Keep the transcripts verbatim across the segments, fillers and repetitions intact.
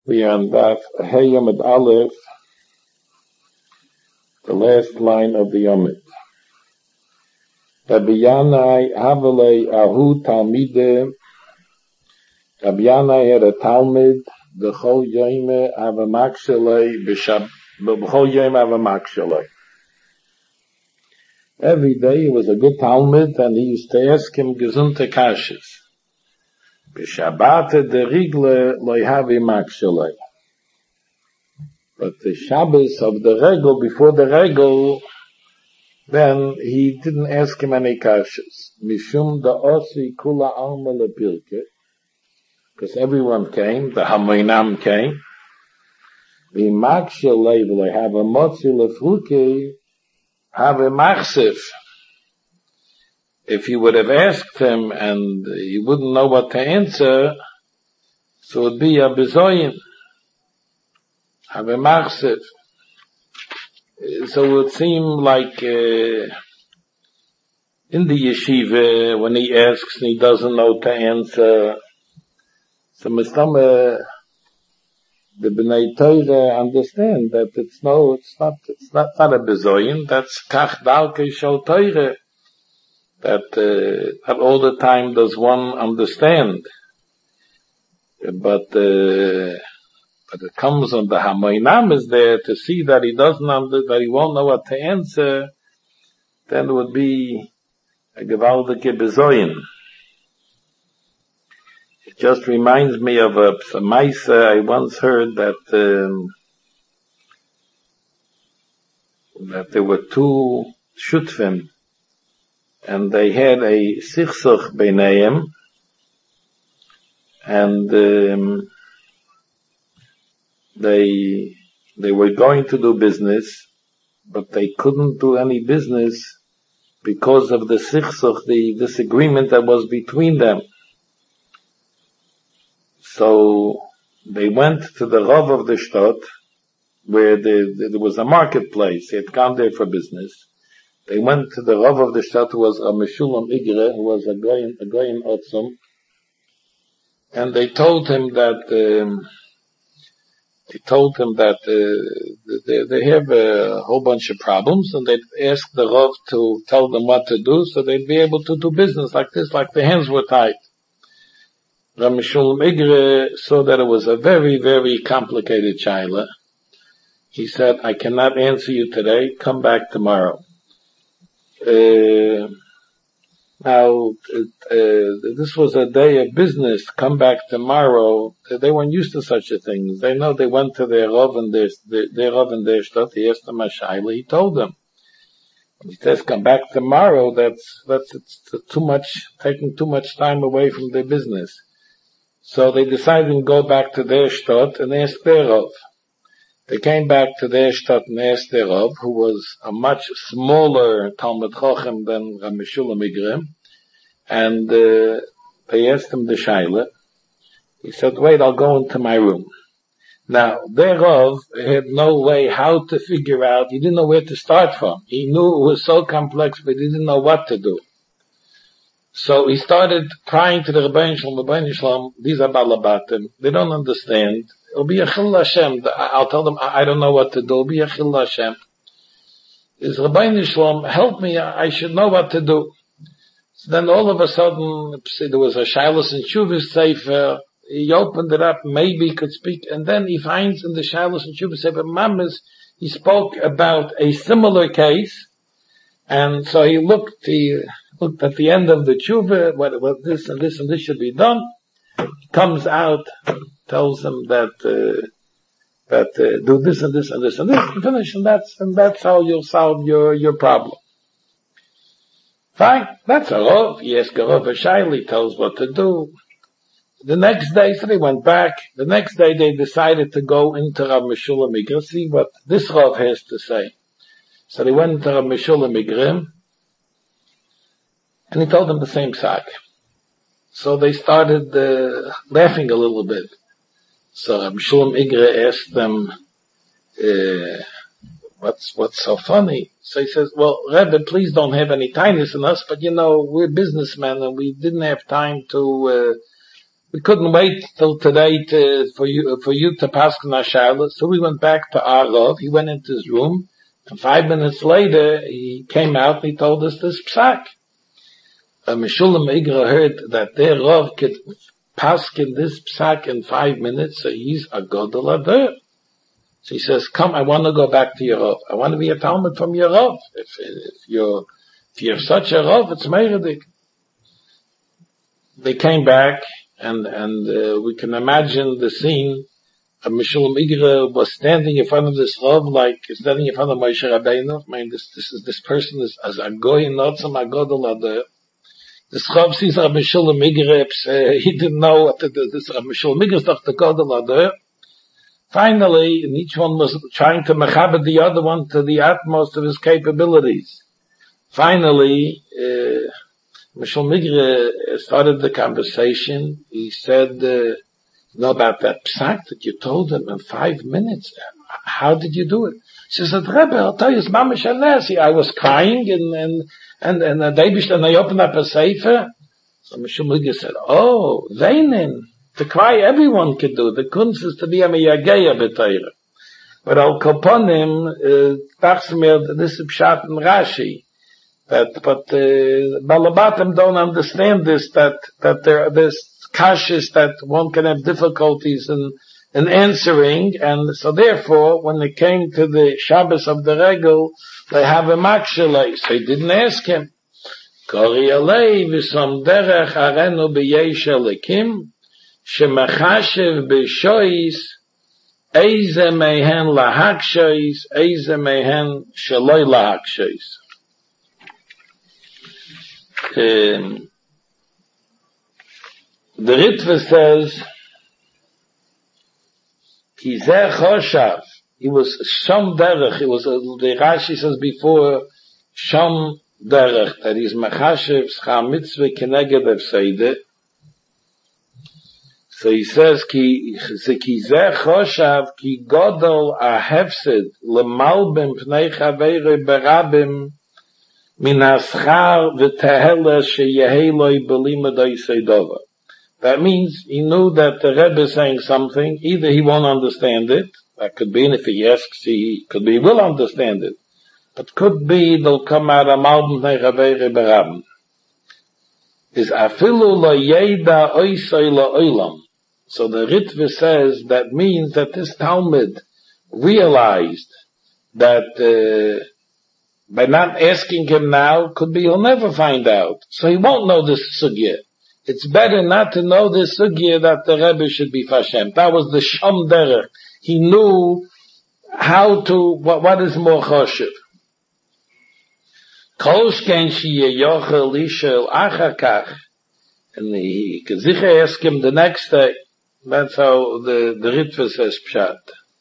We are on Daf Hey Yomid Aleph, the last line of the Yomid. Rabbi Yanai Havelei Ahu Talmide. Rabbi Yanai had a Talmud, B'chol Yoime Avamakshelei B'shab, B'chol Yoime Avamakshelei. Every day it was a good Talmud, and he used to ask him gesunte Kashis. B'shabbat de Rigle Loi Havi Makshelei. But the Shabbos of the Regel, before the Regel, then he didn't ask him any kashas. Mishum da osi kula alma lepilke, because everyone came, the Hamoinam came. V'makshe leivle have a motzi lefruke, have a machsif. If you would have asked him and you wouldn't know what to answer, so it would be a bezoyin. Have a machsif. So it would seem like uh, in the yeshiva, when he asks and he doesn't know to answer, so Mistama, the B'nai Torah understand that it's no, it's not, it's not, not a bezoyin, that's kach dalke shel Torah, that uh, not all the time does one understand. But uh, But it comes on the Hamoinam is there to see that he doesn't under, that he won't know what to answer, then it would be a gewaltige bezoyin. It just reminds me of a, a Maisa I once heard that, um, that there were two shutfim, and they had a sichsuch beineim, and, um, They, they were going to do business, but they couldn't do any business because of the sichsuch, the disagreement that was between them. So, they went to the Rav of the Shtot, where the, the, there was a marketplace. They had gone there for business. They went to the Rav of the Shtot, who was a Meshulam Igre, who was a Goyen, a Goyen Otzum, and they told him that, um, They told him that uh, they, they have a whole bunch of problems, and they'd ask the Rav to tell them what to do, so they'd be able to do business like this, like the hands were tied. Rav Meshulam Igre saw that it was a very, very complicated shaila. He said, "I cannot answer you today. Come back tomorrow." Uh, Now, uh, this was a day of business. Come back tomorrow. They weren't used to such a thing. They know they went to their Rav and their, their Rav and their Shtot. He asked them a shaila. He told them. He says, come back tomorrow. That's, that's, it's too much, taking too much time away from their business. So they decided to go back to their Shtot and ask their Rav. They came back to their Shtot and asked their Rav, who was a much smaller Talmud Chochem than Rav Meshulam Igre, and uh, they asked him the shaila. He said, wait, I'll go into my room. Now, their Rav had no way how to figure out, he didn't know where to start from. He knew it was so complex, but he didn't know what to do. So he started crying to the Rebbeinu Shalom, Rebbeinu Shalom, these are Balabatim, they don't understand. It'll be a Chil Hashem. I'll tell them, I don't know what to do. It'll be a Chil Hashem. Is Rebbeinu Shalom, help me, I should know what to do. So then all of a sudden, there was a Shilas and Shuvas Sefer. He opened it up, maybe he could speak, and then he finds in the Shilas and Shuvas Sefer, Mamas, he spoke about a similar case, and so he looked, he looked at the end of the Tshuva, what, what this and this and this should be done. He comes out, tells them that, uh, that, uh, do this and this and this and this, and finish, and that's, and that's how you'll solve your, your problem. Fine, that's a Rav. He asked a Rav a shaila, he tells what to do. The next day, so they went back. The next day they decided to go into Rav Meshulam Igre, see what this Rav has to say. So they went into Rav Meshulam Igre, and he told them the same sack. So they started uh, laughing a little bit. So Rav Meshulam Igre asked them, uh, what's, what's so funny? So he says, well, Rebbe, please don't have any kindness in us, but you know, we're businessmen and we didn't have time to, uh, we couldn't wait till today to, for you, for you to pass na shaila. So we went back to our Rav. He went into his room, and five minutes later, he came out and he told us this psak. Uh, Meshulam Igra heard that their Rav could paskin this psak in five minutes, so he's a Godel Ader. So he says, come, I want to go back to your Rav. I want to be a Talmud from your Rav. If, if you're, if you're such a Rav, it's Meiradik. They came back, and, and, uh, we can imagine the scene. Uh, Meshulam Igra was standing in front of this Rav, like, standing in front of Moshe Rabbeinu. I mean, this, this is, this person is, as a goy, not some a Godel Ader. This Rav sees Rabbi Meshulam Igra, uh, he didn't know what it is. This Rabbi Meshulam Igra is doch the Godel Ader. Finally, and each one was trying to mechaber the other one to the utmost of his capabilities. Finally, uh, Meshulam Igra started the conversation. He said, uh, you know about that psak that you told him in five minutes? How did you do it? She said, Rebbe, I'll tell you, it's mamish anesi. I was crying and, and, and, and, and, they, and I opened up a sefer. So Meshulam Igra said, oh, Veinin. To cry, everyone could do. The kunst is to be a miyageya b'teira. But al koponim, uh, dachts mir, this is pshat in Rashi. That, but, uh, Balabatim don't understand this, that, that there are this kashis that one can have difficulties in, in answering, and so therefore, when they came to the Shabbos of the Regel, they have a makshalei. They didn't ask him. Kori alei v'som derech arenu b'yesh elikim, shemachashev b'shois, eize mehen lahakshois, eize mehen shaloi lahakshois. Um, the Ritva says, Ki zeh choshav, he was sham derech, it was, uh, the Rashi says before, sham derech, that is machashev schar mitzvah keneged efseide. So he says, Ki, ki zeh choshav, ki godol a hefsid, lemalbim pnei chaveire berabim, min haschar v'tehele sheyeheloi b'limadoi seidova. That means he knew that the Rebbe is saying something. Either he won't understand it. That could be, and if he asks, he could be, he will understand it. But could be, they'll come out of Malbim Nechavere Berabim. Is afilu lo yeda oisoi lo oilam. So the Ritva says that means that this Talmud realized that uh, by not asking him now, could be he'll never find out. So he won't know this sugya. It's better not to know this sugya that the Rebbe should be Fashem. That was the Sham Derech. He knew how to, what, what is more choshev. Kol shken shiye yochel lishel achar kach. And he could sicher ask him the next day. That's how the, the Ritva says Pshat.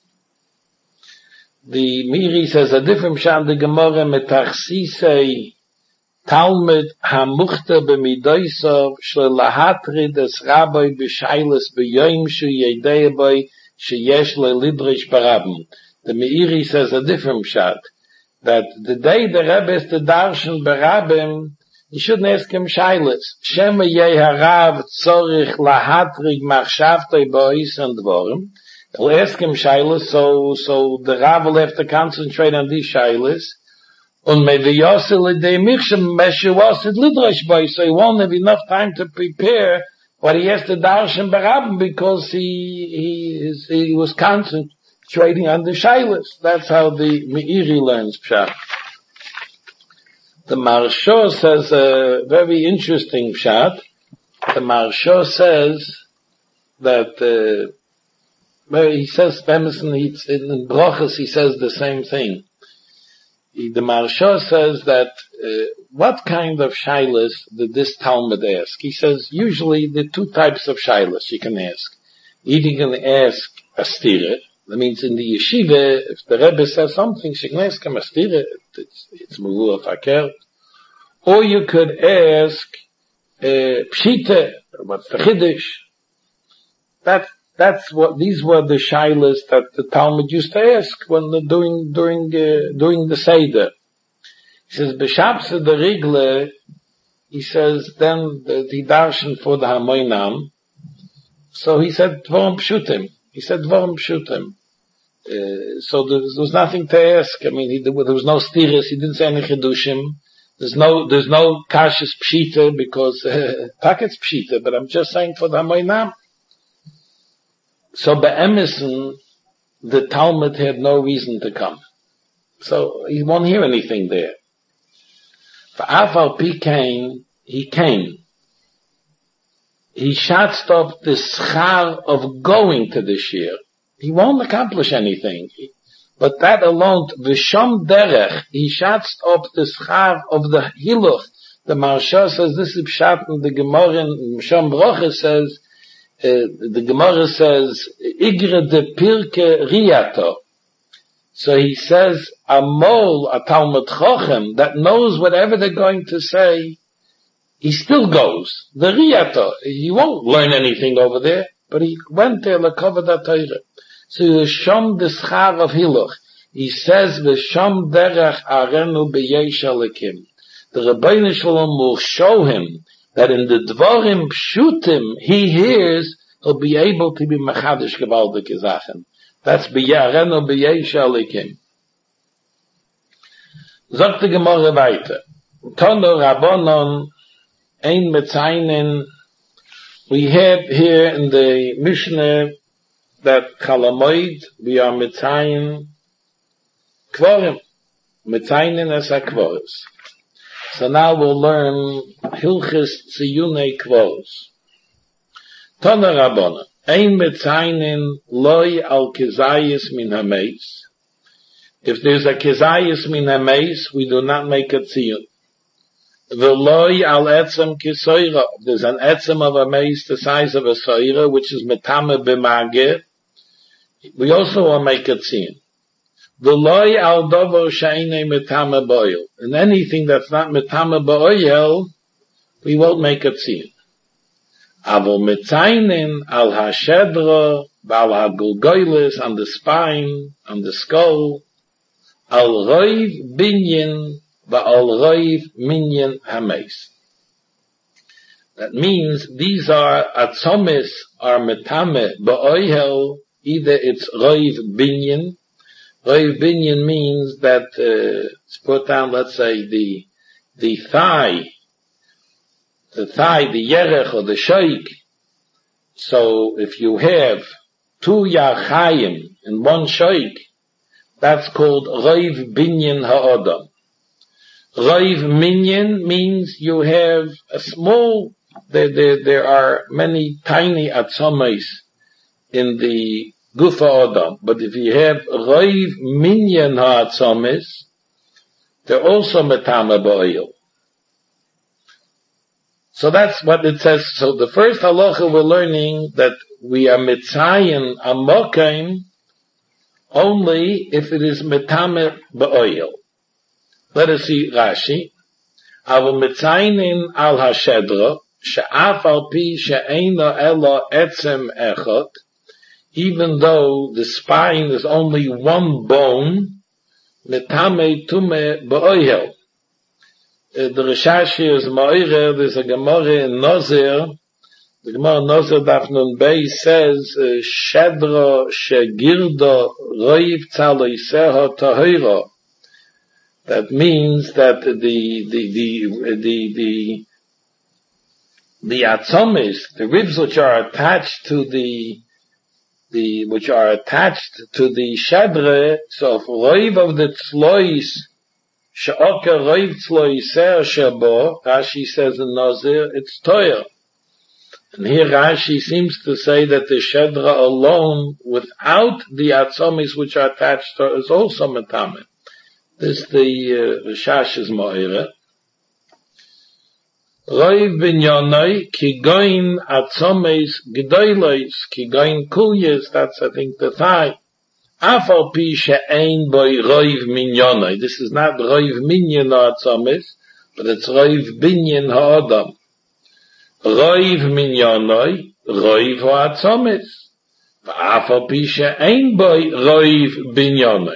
The Miri says a different Pshat, the Gemara metachsisei Talmud hamuchte b'midoisov shelahatrid es rabbi b'shailes b'yoyim shu yedei boy sheyesh le'lidrish barabim. The Meiri says a different pshat, that the day the Rebbe is to darshan barabim, you shouldn't ask him shailes. Shema yeh harav tzorich lahatrig machshavtei bois and dvorim. He'll ask him shailes, so so the Rav will have to concentrate on these shailes. Und maybe Yosel de Michshem Meshe was it Lidrash boy, so he won't have enough time to prepare what he has to darshan barabim because he he is, he was concentrating on the shailas. That's how the Meiri learns pshat. The Maharsha says a very interesting pshat. The Maharsha says that uh, well, he says Emerson in, in Brochus he says the same thing. The Maharsha says that, uh, what kind of shailas did this Talmud ask? He says, usually the two types of shailas you can ask. Either you can ask a stira. That means in the yeshiva, if the Rebbe says something, you can ask him a stira. It's, it's Muluah Fakir. Or you could ask, uh, pshita, what's the chiddush? That, That's what, these were the shailas that the Talmud used to ask when they're doing, during, uh, during the Seder. He says, B'Shabse the Rigle, he says, then the, the darshan for the Hamoinam, So he said, Dvorim Pshutim. He said, Dvorim Pshutim. Uh, so there, there was nothing to ask. I mean, he, there was no stiris. He didn't say any chidushim. There's no, there's no kashis pshita because, uh, packets pshita, but I'm just saying for the Hamoinam. So be'emison, the Talmud had no reason to come. So he won't hear anything there. For Afal P came, he came. He shatzed up the schar of going to the shir. He won't accomplish anything. But that alone, v'sham derech, he shatzed up the schar of the hiluch. The Maharsha says, this is pshat, and the Gemara in Sham Brocha says, uh, the Gemara says, igre de pirke riyato. So he says, a mol, a Talmud Chochem, that knows whatever they're going to say, he still goes. The riyato, he won't learn anything over there, but he went there l'kavod ha'Torah. So Yisham the schar of hiluch. He says, V'sham derech arenu b'yesh alekim. The Rebbeinu Shalom will show him that in the dvarim pshutim he hears, he'll be able to be machadish gewaldige Sachen. That's b'yarenu b'yesh alekim. Sagt die Gemara weiter. Tono Rabbanon ein metzainen. We have here in the Mishnah that Chalamoid, we are metzayin kvorim. Metzayin as a kvoros. So now we'll learn Hilchis Tziyunei Kvoros. Tana Rabbana, ein metzayin loy al kezayis min hameis. If there's a kezayis min hameis, we do not make a tziyun. V'loy al etzem kisoira. There's an etzem of a meis the size of a soira, which is metame b'magir. We also will make a tziyun. V'loy al dovo she'inei metame b'oil. And anything that's not metame b'oil, we won't make a tziyun. Avol metzainin al hashedra, ba'al ha'gulgoylis, on the spine, on the skull, al roiv binyin, ba'al roiv minyan hameis. That means these are atzomis, are metame ba'oihel, either it's roiv binyan. Roiv binyan means that, uh, it's put down, let's say, the, the thigh, the thigh, the yerech or the shaik. So if you have two yachayim in one shaik, that's called roiv binyan ha'odam. Roiv minyan means you have a small, there, there, there are many tiny atzomis in the gufa odam. But if you have roiv minyan ha'atzomis, they're also metame ba'oil. So that's what it says. So the first halacha we're learning that we are mitzayin amokaim only if it is metame ba'oil. Let us see Rashi. Avu mitzayinin al hashedra, she'af al pi she'eino elo etzem echot, even though the spine is only one bone, metame tume ba'oihel. Uh, the Rishashi is Ma'ire, there's a Gemara in Nozir, the Gemara Nozir Daf Nun Bey says, Shedra shegirdo roiv tzaloiseho tahira. That means that the, the, the, the, the, the atzomis, the ribs which are attached to the, the, which are attached to the shedra, so if roiv of the tzlois, she'oka roiv tzloiser shabo, Rashi says in Nazir, it's toyer. And here Rashi seems to say that the shedra alone, without the atzomis which are attached to it, is also metame. This the Rishash is Ma'ira. Roiv binyonai, ki goin atzomes g'doilois, ki goin kulyes, that's I think the thigh. Afal pi she'ein boi roiv minyonai. This is not roiv minyan atzomes, but it's roiv binyan ha'adam. Roiv minyonai, roiv ha'atzomes. Afal pi she'ein boi roiv binyonai.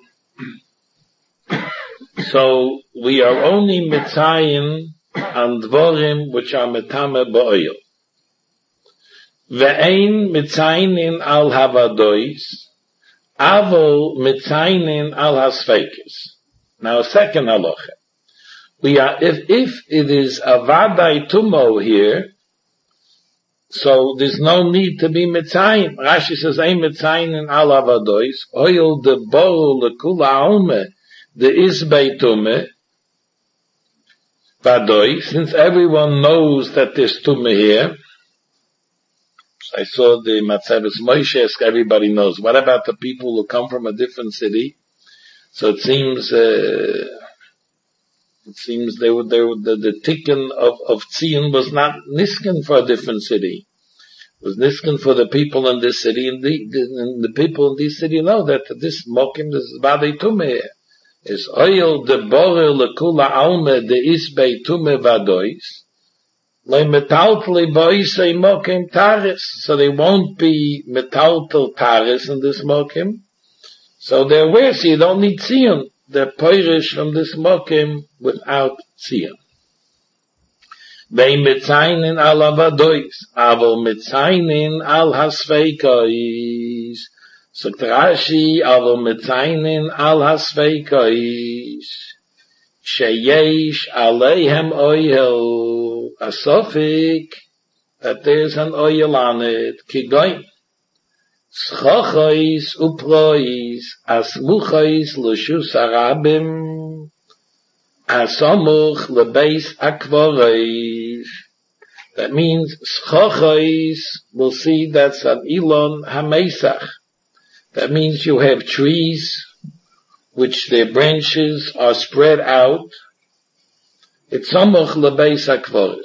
So we are only mitzayin on dvorim which are metame ba'oil. Ve'ein mitzainin al havadois, avol mitzainin al hasfekes. Now a second halacha. We are, if, if it is a vadai tumo here, so there's no need to be mitzayin. Rashi says, ein mitzayin al havadois, oil de bo lekula ome, the isbei tume, vadoi, since everyone knows that there's tume here. I saw the Matzeves Moshe ask, everybody knows. What about the people who come from a different city? So it seems, uh, it seems they were, they were, the, the tikkun of, of Tzion was not nisken for a different city. It was nisken for the people in this city, and the, the, and the people in this city know that this mokim, this Vadei Tumeh is oil de borer lekula alme de isbei Tumeh vadois. So they won't be metaltal taris in this mokim. So they're aware, so you don't need tziyun. They're poirish from this mokim without tziyun. They mitzainin al avadois, avol mitzainin al hasveikais. So Rashi, avol mitzainin al hasveikais. Sheyesh aleihem oil, a sofik, that there's an oil on it, kigoin. Schochois uprois, asmuchois l'shus arabim, asomuch lebeis akvorais. That means, schochois, we'll see that's an ilon hamesach. That means you have trees, which their branches are spread out. It's samuch lebeis hakvoros.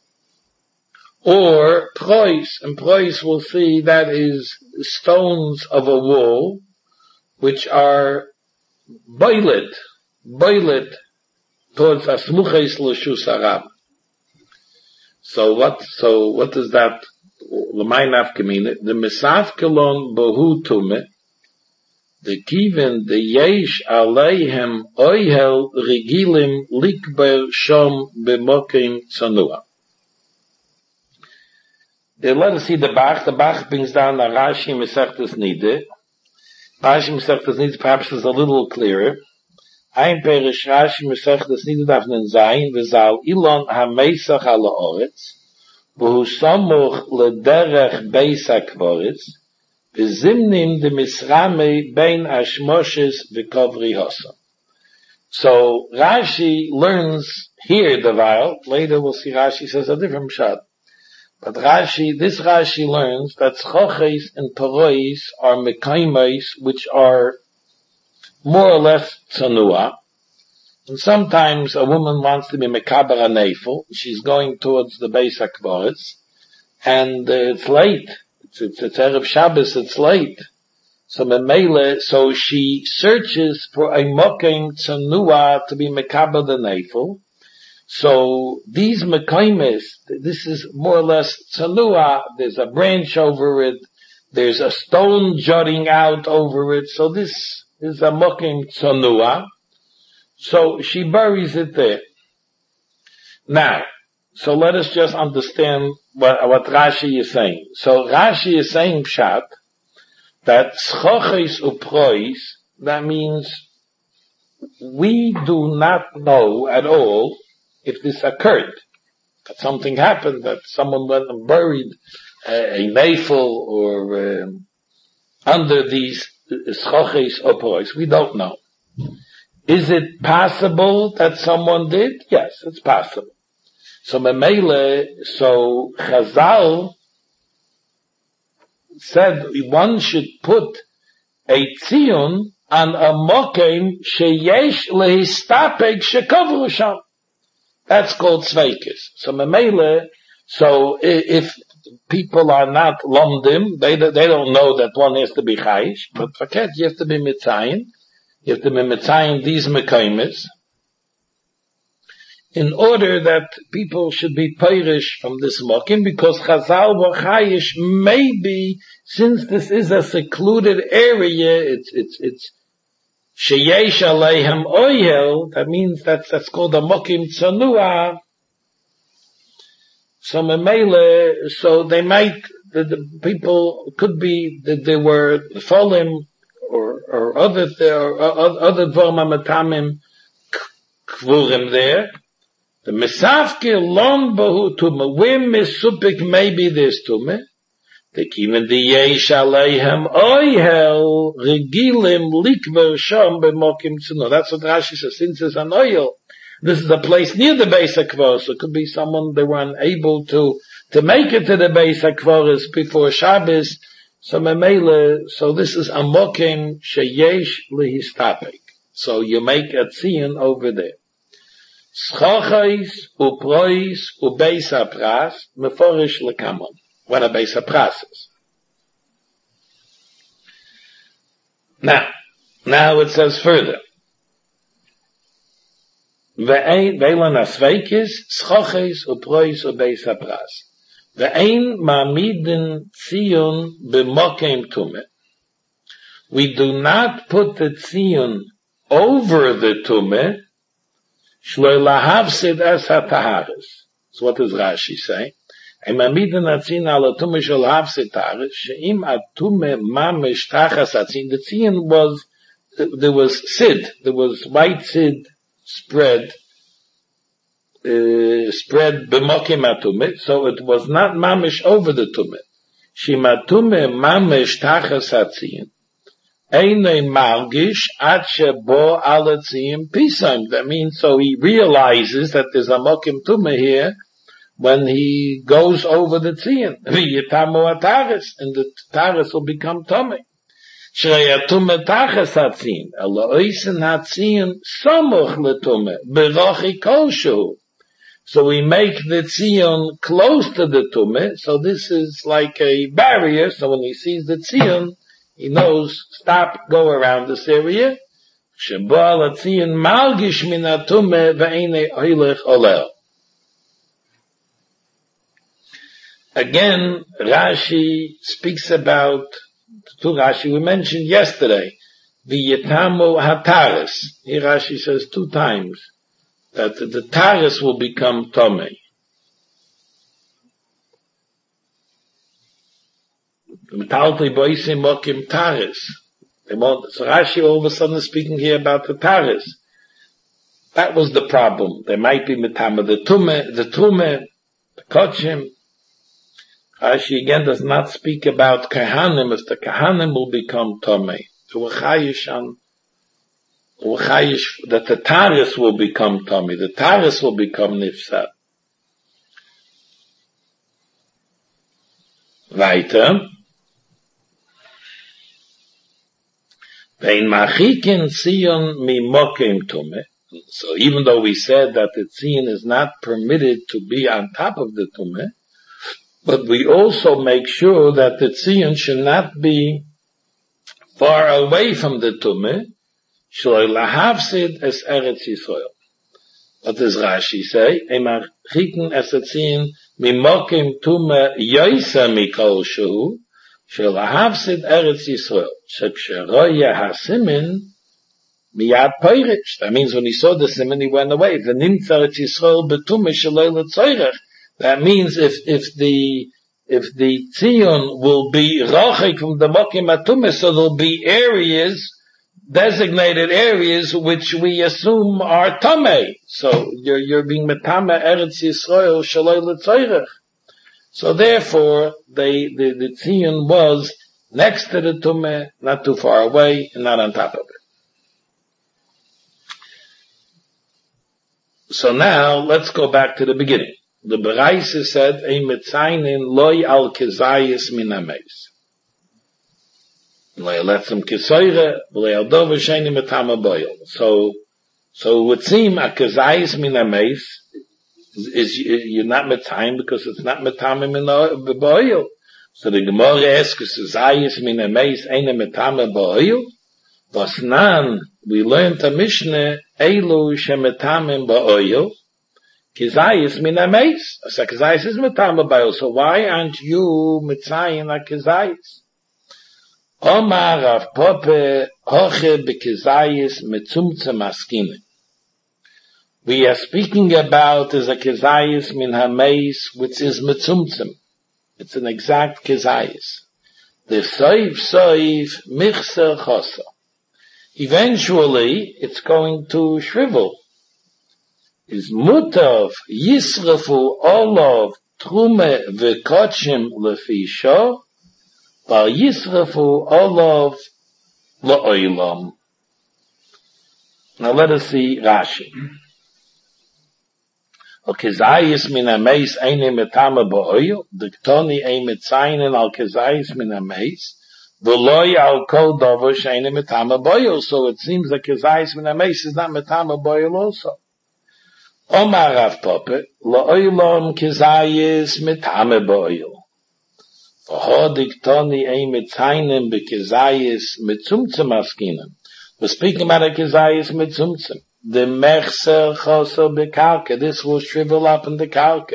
Or prois, and prois will see that is stones of a wall, which are boiled, boiled towards asmuches l'shus arab. So what? So what does that? L'may nafkamina? The misafkelon bohu tume. The kiven, the yesh aleihem oihel regilim likber shom b'mokim tzanua. Let us see the Bach. The Bach brings down the Rashi Mesechtes Nide. Rashi Mesechtes Nide perhaps is a little clearer. Ein perish Rashi Mesechtes Nide dafnen zayin v'zal ilon ha-meisach ala-oretz v'hu samuch l'derech beis ha-kvoretz v'zimnim de misrame bein ashmoshes v'kovri hosa. So Rashi learns here the while. Later we'll see Rashi says a different pshat. But Rashi, this Rashi learns that schoches and parois are mekaimais, which are more or less tzanua. And sometimes a woman wants to be mekaber anefel. She's going towards the Beis HaKvoretz, and uh, it's late. It's, it's, it's Erev Shabbos, it's late. So memele, so she searches for a mokim tzanua to be mekaber the nefel. So these mekaimes, this is more or less tzanua. There's a branch over it. There's a stone jutting out over it. So this is a mokim tzanua. So she buries it there. Now, so let us just understand what, what Rashi is saying. So Rashi is saying pshat that schoches uprois, that means we do not know at all if this occurred, that something happened, that someone went and buried uh, a nefel or um, under these schoches opois. We don't know. Is it possible that someone did? Yes, it's possible. So memele, so Chazal said one should put a tziyun on a mokem sheyesh lehistapek shekavru sham. That's called Sveikis. So memele, so if people are not lomdim, they they don't know that one has to be chayish, but forget, you have to be mitzayin. You have to be mitzayin these mekaymes, in order that people should be peirish from this mokim, because Chazal were chayish, maybe, since this is a secluded area, it's, it's, it's, sheyesh aleihem oyel, that means that's, that's called a mokim tzanua. So memele, so they might, that the people could be that they were folim or or other or other dvorma matamim kvurim there. The mesafke lon bahu tume. Where mesupik maybe there's tume. The even the yesh aleihem oihel regilim likver sham b'mokim tzuno. That's what Rashi says. Since it's an oil, this is a place near the base of Kvoros. So it could be someone they were unable to to make it to the base of Kvoros before Shabbos. So memele. So this is a mokim sheyesh lehistapik. So you make a tzion over there. Schachais uprois ubeis apras meforish lekamon. When a beis hapras is. Now, now it says further. Ve'ein ve'lan asveikis schoches uprois ubeis hapras. Ve'ein ma'amidin tzion b'mokem tume. We do not put the tzion over the tume. Shloi lahavsid es hataharis. So what does Rashi say? Im amiden atzin ala tume shel havsitaris sheim atume mamish tachas atzin. The tzin was there was sid, there was white sid spread, uh, spread b'mokim atume, so it was not mamish over the tume. Shim atume mamish tachas atzin. Einay margish ad shebo ala tzin pisam. That means so he realizes that there's a mokim tume here. When he goes over the tzion, v'yitamu ataris, and the taris will become tummy. Shreyatum etachas hatzin, ela oisen hatzin samuch letume, berochi koshu. So we make the tzion close to the tume, so this is like a barrier, so when he sees the tzion, he knows, stop, go around this area. Shebo ala tzion malgish min hatume ve'ene oilech olel. Again, Rashi speaks about two Rashi we mentioned yesterday, the Yetamu Hataris. Here Rashi says two times that the Taris will become Tomei. Metalti Boisim Mokim Taris. So Rashi all of a sudden is speaking here about the Taris. That was the problem. There might be Metama, the Tume, the Tume, the Kochim. Rashi again does not speak about Kahanim, as the Kahanim will become Tomei. That the Taris will become Tomei. The Taris will become Nifsad. Weiter. Vein machikin Tzion mi mokim Tomei. So even though we said that the Tzion is not permitted to be on top of the Tomei, but we also make sure that the tzion should not be far away from the tumah. Shloi lahavsid es eretz Yisrael. What does Rashi say? Emar chiken es tzion mimokim tumah yoisa mikol shehu. Shloi lahavsid eretz Yisrael. Shekshero hasimin miyad poirish. That means when he saw the simin, he went away. V'nimtz eretz Yisrael betumah shloi letzorech. That means if, if the, if the tzion will be rachik from the mokim atume, so there'll be areas, designated areas, which we assume are tamei. So you're, you're being metame eretz Yisrael shaloi l'tzoyrech. So therefore, they, the, the tzion was next to the tume, not too far away, and not on top of it. So now, let's go back to the beginning. The Beraisa said, "Ein mitzainin loy al kezayis min hameis." Loy letzem kesoire, loy al dover sheini metama boil. So, so it would seem a kezayis min hameis is you're not mitzayin because it's not metama min the boil. So the Gemara asks, "Kezayis min hameis ein metama boil?" Was nan we learned a Mishnah elu shemetamim boil. Kizayis min hameis. So Kizayis is metama boil. So why aren't you mitzayin a Kizayis? Omar Rav Pope hoche bekizayis metzumtzem askine. We are speaking about is a Kizayis min hameis which is metzumtzem. It's an exact kezayis. The soif soif michser chosa. Eventually, it's going to shrivel. Is mutav yisrafu olav trume v'kochim lefisho, va yisrafu olav la'olam. Now let us see Rashi. Al kezayis min ameis eine metame ba'oil, diktoni ein mitzainen al kezayis min ameis, v'loi al kol dover sheine metame ba'oil. So it seems that kezayis min ameis is not metame ba'oil also. Omar Rav Papa, la'olam kezayis metame ba'oil. V'ho diktoni ein mitzainen bekezayis mitzumtzem askinen. We're speaking about a kezayis mitzumtzem. The mechser choso bekalke. This will shrivel up in the kalke.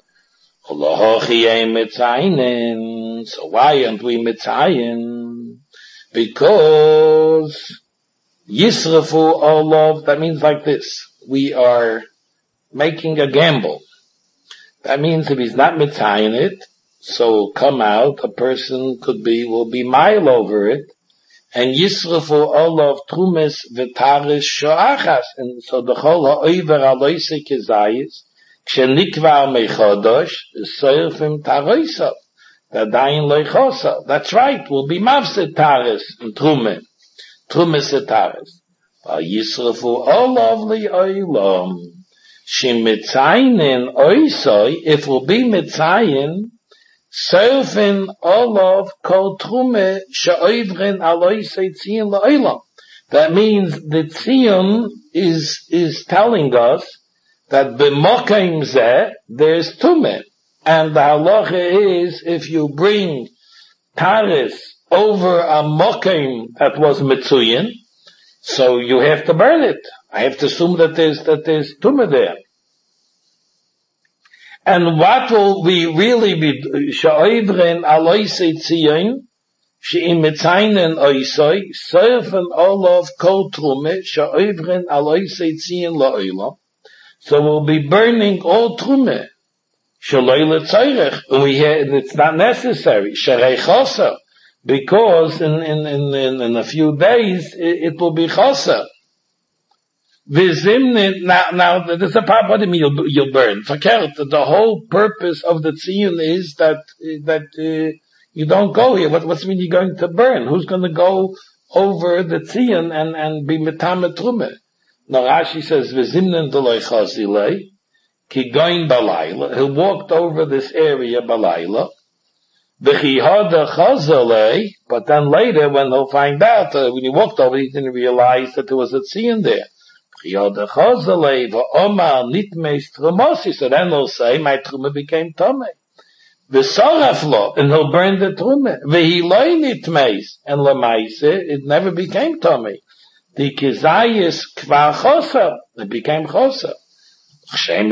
So why aren't we mitzayin? Because yisrafu olav, that means like this. We are making a gamble. That means if he's not mitzayin it, so come out, a person could be, will be mile over it, and yisrafu olav trumes v'taris shoachas, and so the whole ha'oiver aloise kezayis, kshenikvar mechodosh, soirfim taroisav, v'adayin loichosav. That's right, will be mavset taris and trume, trumes etaris. Yisrafu olav li'olam, shemitzayin oisoi, if will be mitzayin, Serfin olav kol trume she'oivrin aloisei tzion la'olam. That means the tzion is, is telling us that b'mokaim zeh, there's tume. And the halacha is, if you bring taris over a mokaim that was mitzuyin, so you have to burn it. I have to assume that there's, that there's tume there. And what will we really be, she'oivren aloisei tzion, she'im mitzainen oisoi, serfen olav kol trume, she'oivren aloisei tzion la'olam. So we'll be burning all trume. She'loi le'tzairech. And we hear, it's not necessary. She'rei chosa. Because in, in, in, in a few days, it, it will be chosa. Now, now, there's a problem you'll, you'll burn. Verkehrt, the whole purpose of the tziyun is that, that, uh, you don't go here. What, what's the mean you're going to burn? Who's going to go over the tziyun and, and be metame trume? Now Rashi says, v'zimnen d'loi chazilei, ki goin balayla. He walked over this area balayla. V'chi hada chazilei, but then later when he'll find out, uh, when he walked over, he didn't realize that there was a tziyun there. So then he'll say, my trume became tome. V'soraflo, and he'll burn the trume. V'hiloi nitmeis, and lemaise, it never became tome. The kezayis kvar chosa, it became chosa. But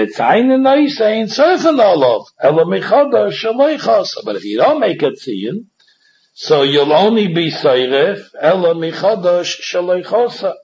if you don't make a tziyin, so you'll only be soiref, ela michodosh shaloi chosa.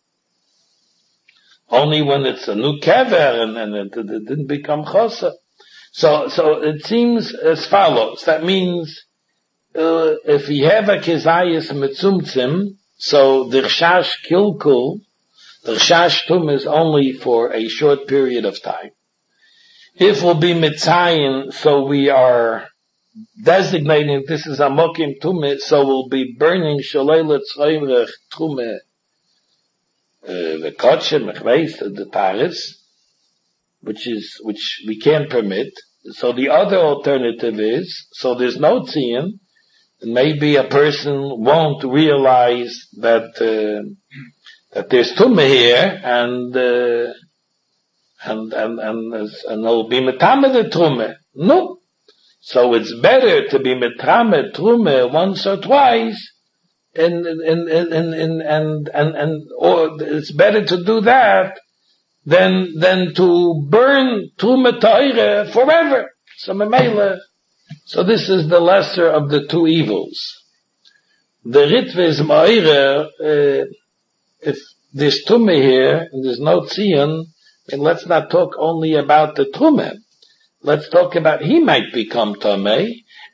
Only when it's a new kever and, and it, it didn't become chosa. So, so it seems as follows. That means, uh, if we have a kezayis mitzumtzim, so the chash kilkul, the chash tum is only for a short period of time. If we'll be mitzayin, so we are designating this is a mokim tumit, so we'll be burning shalei letzreirech tumit, the kotche, the taris, which is, which we can't permit. So the other alternative is, so there's no tzion, and maybe a person won't realize that, uh, that there's tumah here, and, uh, and, and, and, and it'll be metame the trumah. No. So it's better to be metame trumah once or twice, and, and, and, and, and, and, and, or it's better to do that than, than to burn trumah ta'ire forever. So memela, so this is the lesser of the two evils. The ritve is ma'ire, uh, if there's tumah here, and there's no tzion, and let's not talk only about the tumah. Let's talk about he might become tamei,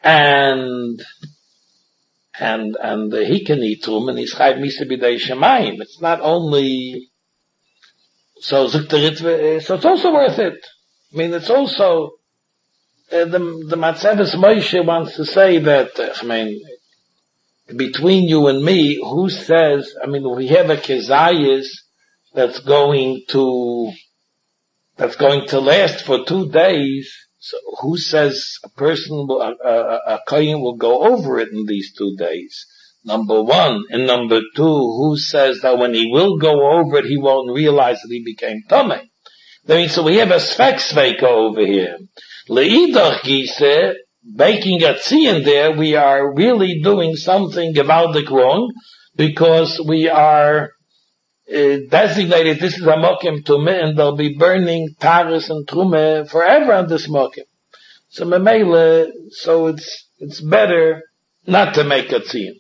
and and and uh, he can eat truma, and he's chayv misa b'dei shemayim. It's not only so so it's also worth it. I mean, it's also uh, the the Matzeves Moshe wants to say that uh, I mean, between you and me, who says? I mean, we have a kezayis that's going to that's going to last for two days. So who says a person, will, a, a, a kohen will go over it in these two days? Number one. And number two, who says that when he will go over it, he won't realize that he became tameh? I mean, so we have a svek sveka over here. Le'idach gise, baking a tzion there, we are really doing something gewaldig wrong, because we are uh, designated, this is a mokim tumeh, and they'll be burning taris and trumeh forever on this mokim. So memele, so it's, it's better not to make a tzion.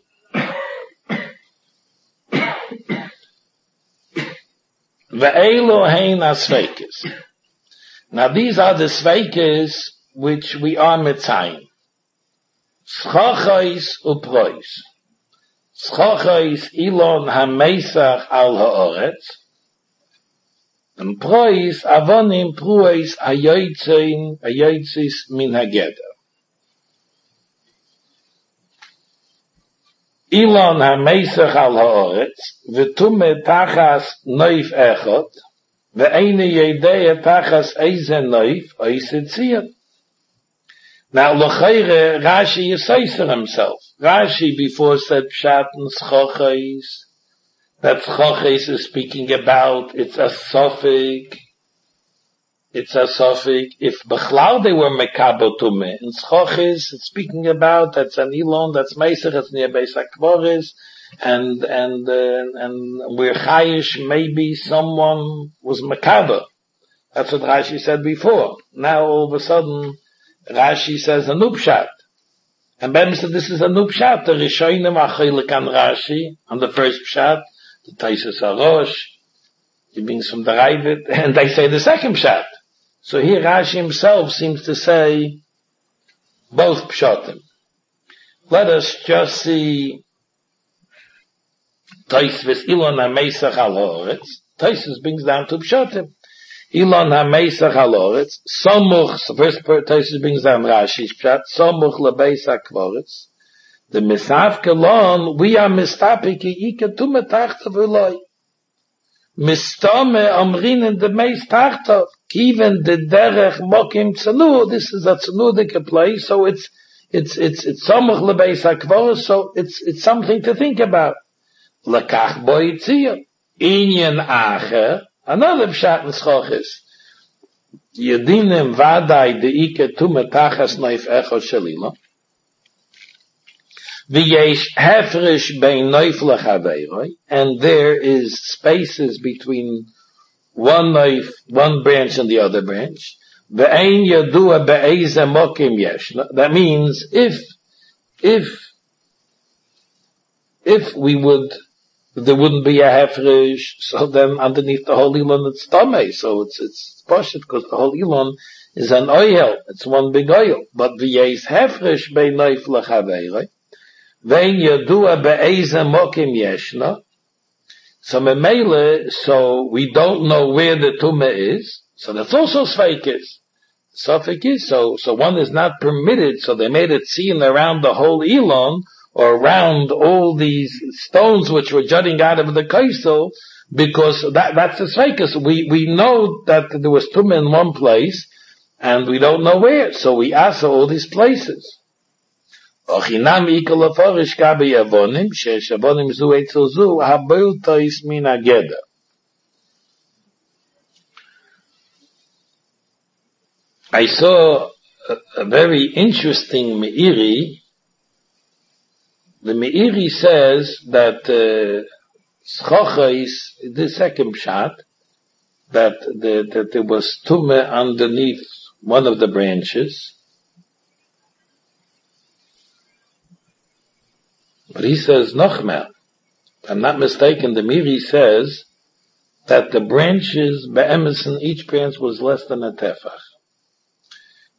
Ve'elo hein asveikis. Now these are the sveikis which we are mitzayim. Schachais uprois. Schachais ilon ha-meisach al ha'oretz. And prois avonim pruis hayoytzein, hayoytzis min hageder. Ilon ha-meisach al ha'oretz, v'tume tachas noif echot, ve'ene yedea tachas eize noif, oise tzion. Now, L'chayre, Rashi is Seiser himself. Rashi before said Pshat and Schachais, that Schachais is speaking about, it's a suffix, it's a suffix. If Bechlal they were Mekabo Tumeh, in Schachais it's speaking about, that's an Elon, that's Meisach, it's near Beis HaKvoris, and, and, uh, and where Chayish, maybe someone was Mekabo. That's what Rashi said before. Now all of a sudden, Rashi says a nupshat. And Ben said this is a nupshat. The Rishonim achilik on Rashi, on the first pshat, the Taisus Arosh, he brings from the Ravid, and they say the second pshat. So here Rashi himself seems to say both pshatim. Let us just see Taisus Ilon HaMeisach al Haaretz. Taisus brings down to pshatim. Ilon ha-meisach haloretz, somuch, first Taisus brings down Rashi's pshat, somuch lebeis ha-kvoretz, the misav kelon, we are mistapik ika tume tachta v'loi. Mistame omrin in the meis tachta, even the derech mokim tzanu, this is a tzanudik place, so it's, it's, it's, it's somuch lebeis ha-kvoretz, so it's, it's something to think about. Lekach boi tziyah. Inyan acher, another pshat in Schachis. Yedinim vadai deike tume tachas noif echot shalila. V'yesh hefresh bein noif lechaveiroi. And there is spaces between one noif, one branch and the other branch. Ve'ein yadua be'eze mokim yesh. That means if, if, if we would, there wouldn't be a hefresh, so then underneath the whole Elon it's tamei, so it's, it's poshut, because the whole Elon is an oil, it's one big oil. But v'yeis hefresh bei noif lechaveiroi, vein yadua be'eze mokim yeshna, so memele, so we don't know where the tumah is, so that's also sveikis. Sofik so, so one is not permitted, so they made it seen around the whole Elon, or around all these stones which were jutting out of the kaisel, because that, that's the sveikus. We, we know that there was tumah in one place, and we don't know where, so we ask all these places. Ochinam ikal aforish kabe yavonim, shesh avonim zu etzel zu, habel tois min ageda. I saw a, a very interesting Meiri. The Meiri says that uh, Schocha is the second pshat, that, the, that there was tumah underneath one of the branches. But he says Nochmer. If I'm not mistaken, the Meiri says that the branches, be'emerson, each branch was less than a tefach.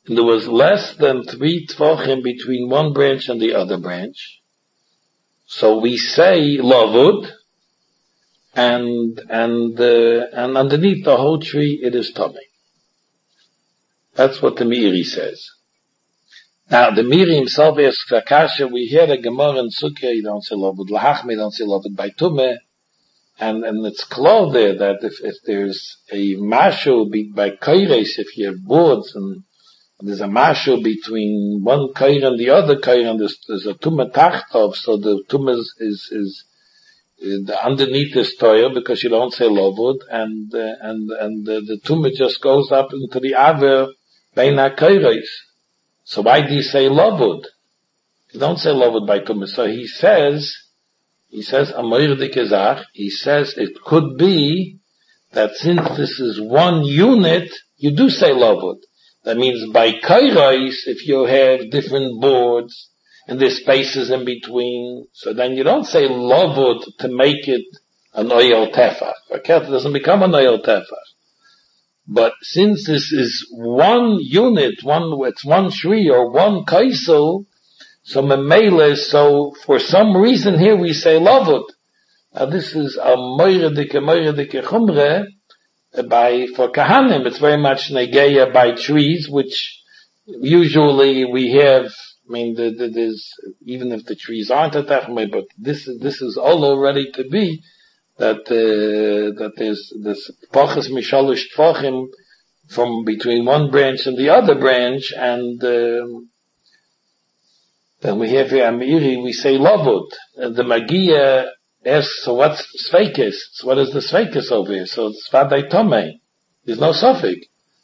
there was less than three tefachim between one branch and the other branch. So we say lavud, and and uh, and underneath the whole tree it is tummy. That's what the Meiri says. Now the Meiri himself asks Akasha. We hear the Gemara in Sukkah. You don't say lavud lahachmi, you don't say lavud by tumeh, and and it's clear there that if if there's a mashu be by kaires, if you have boards and there's a mashu between one kair and the other kair, and there's, there's a tumah tachtov, so the tumah is, is, is, is the underneath is toyer because you don't say lavud, and, uh, and, and the, the tumah just goes up into the aver beina kairos. So why do you say lavud? You don't say lavud by tumah. So he says, he says, Amoir dikezach, he says it could be that since this is one unit, you do say lavud. That means by kairos, if you have different boards and there's spaces in between, so then you don't say lavud to make it an oyel tefach. Okay, it doesn't become an oyel tefach. But since this is one unit, one, it's one shri or one kaisel, so memele, so for some reason here we say lavud. Now this is a moiredike, moiredike chumre, by, for Kahanim, it's very much negeya by trees, which usually we have, I mean, the, the, there's, even if the trees aren't at that way, but this is, this is all ready to be, that, uh, that there's this pachas mishalosh tfachim from between one branch and the other branch, and, um, then we have here Amiri, we say lavud, and the Magia asks, so what's sveikis? So what is the sveikis over here? So it's vadai tomei. There's no suffix.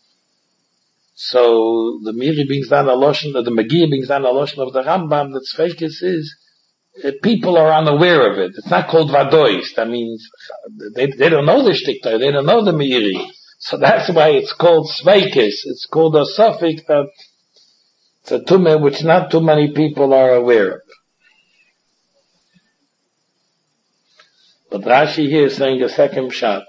So the Miri brings down a lotion, the Magia brings down a lotion of the Rambam that sveikis is, uh, people are unaware of it. It's not called vadois. That means they they don't know the shtikta, they don't know the Miri. So that's why it's called sveikis. It's called a suffix that it's a tumeh which not too many people are aware of. But Rashi here is saying a second shot.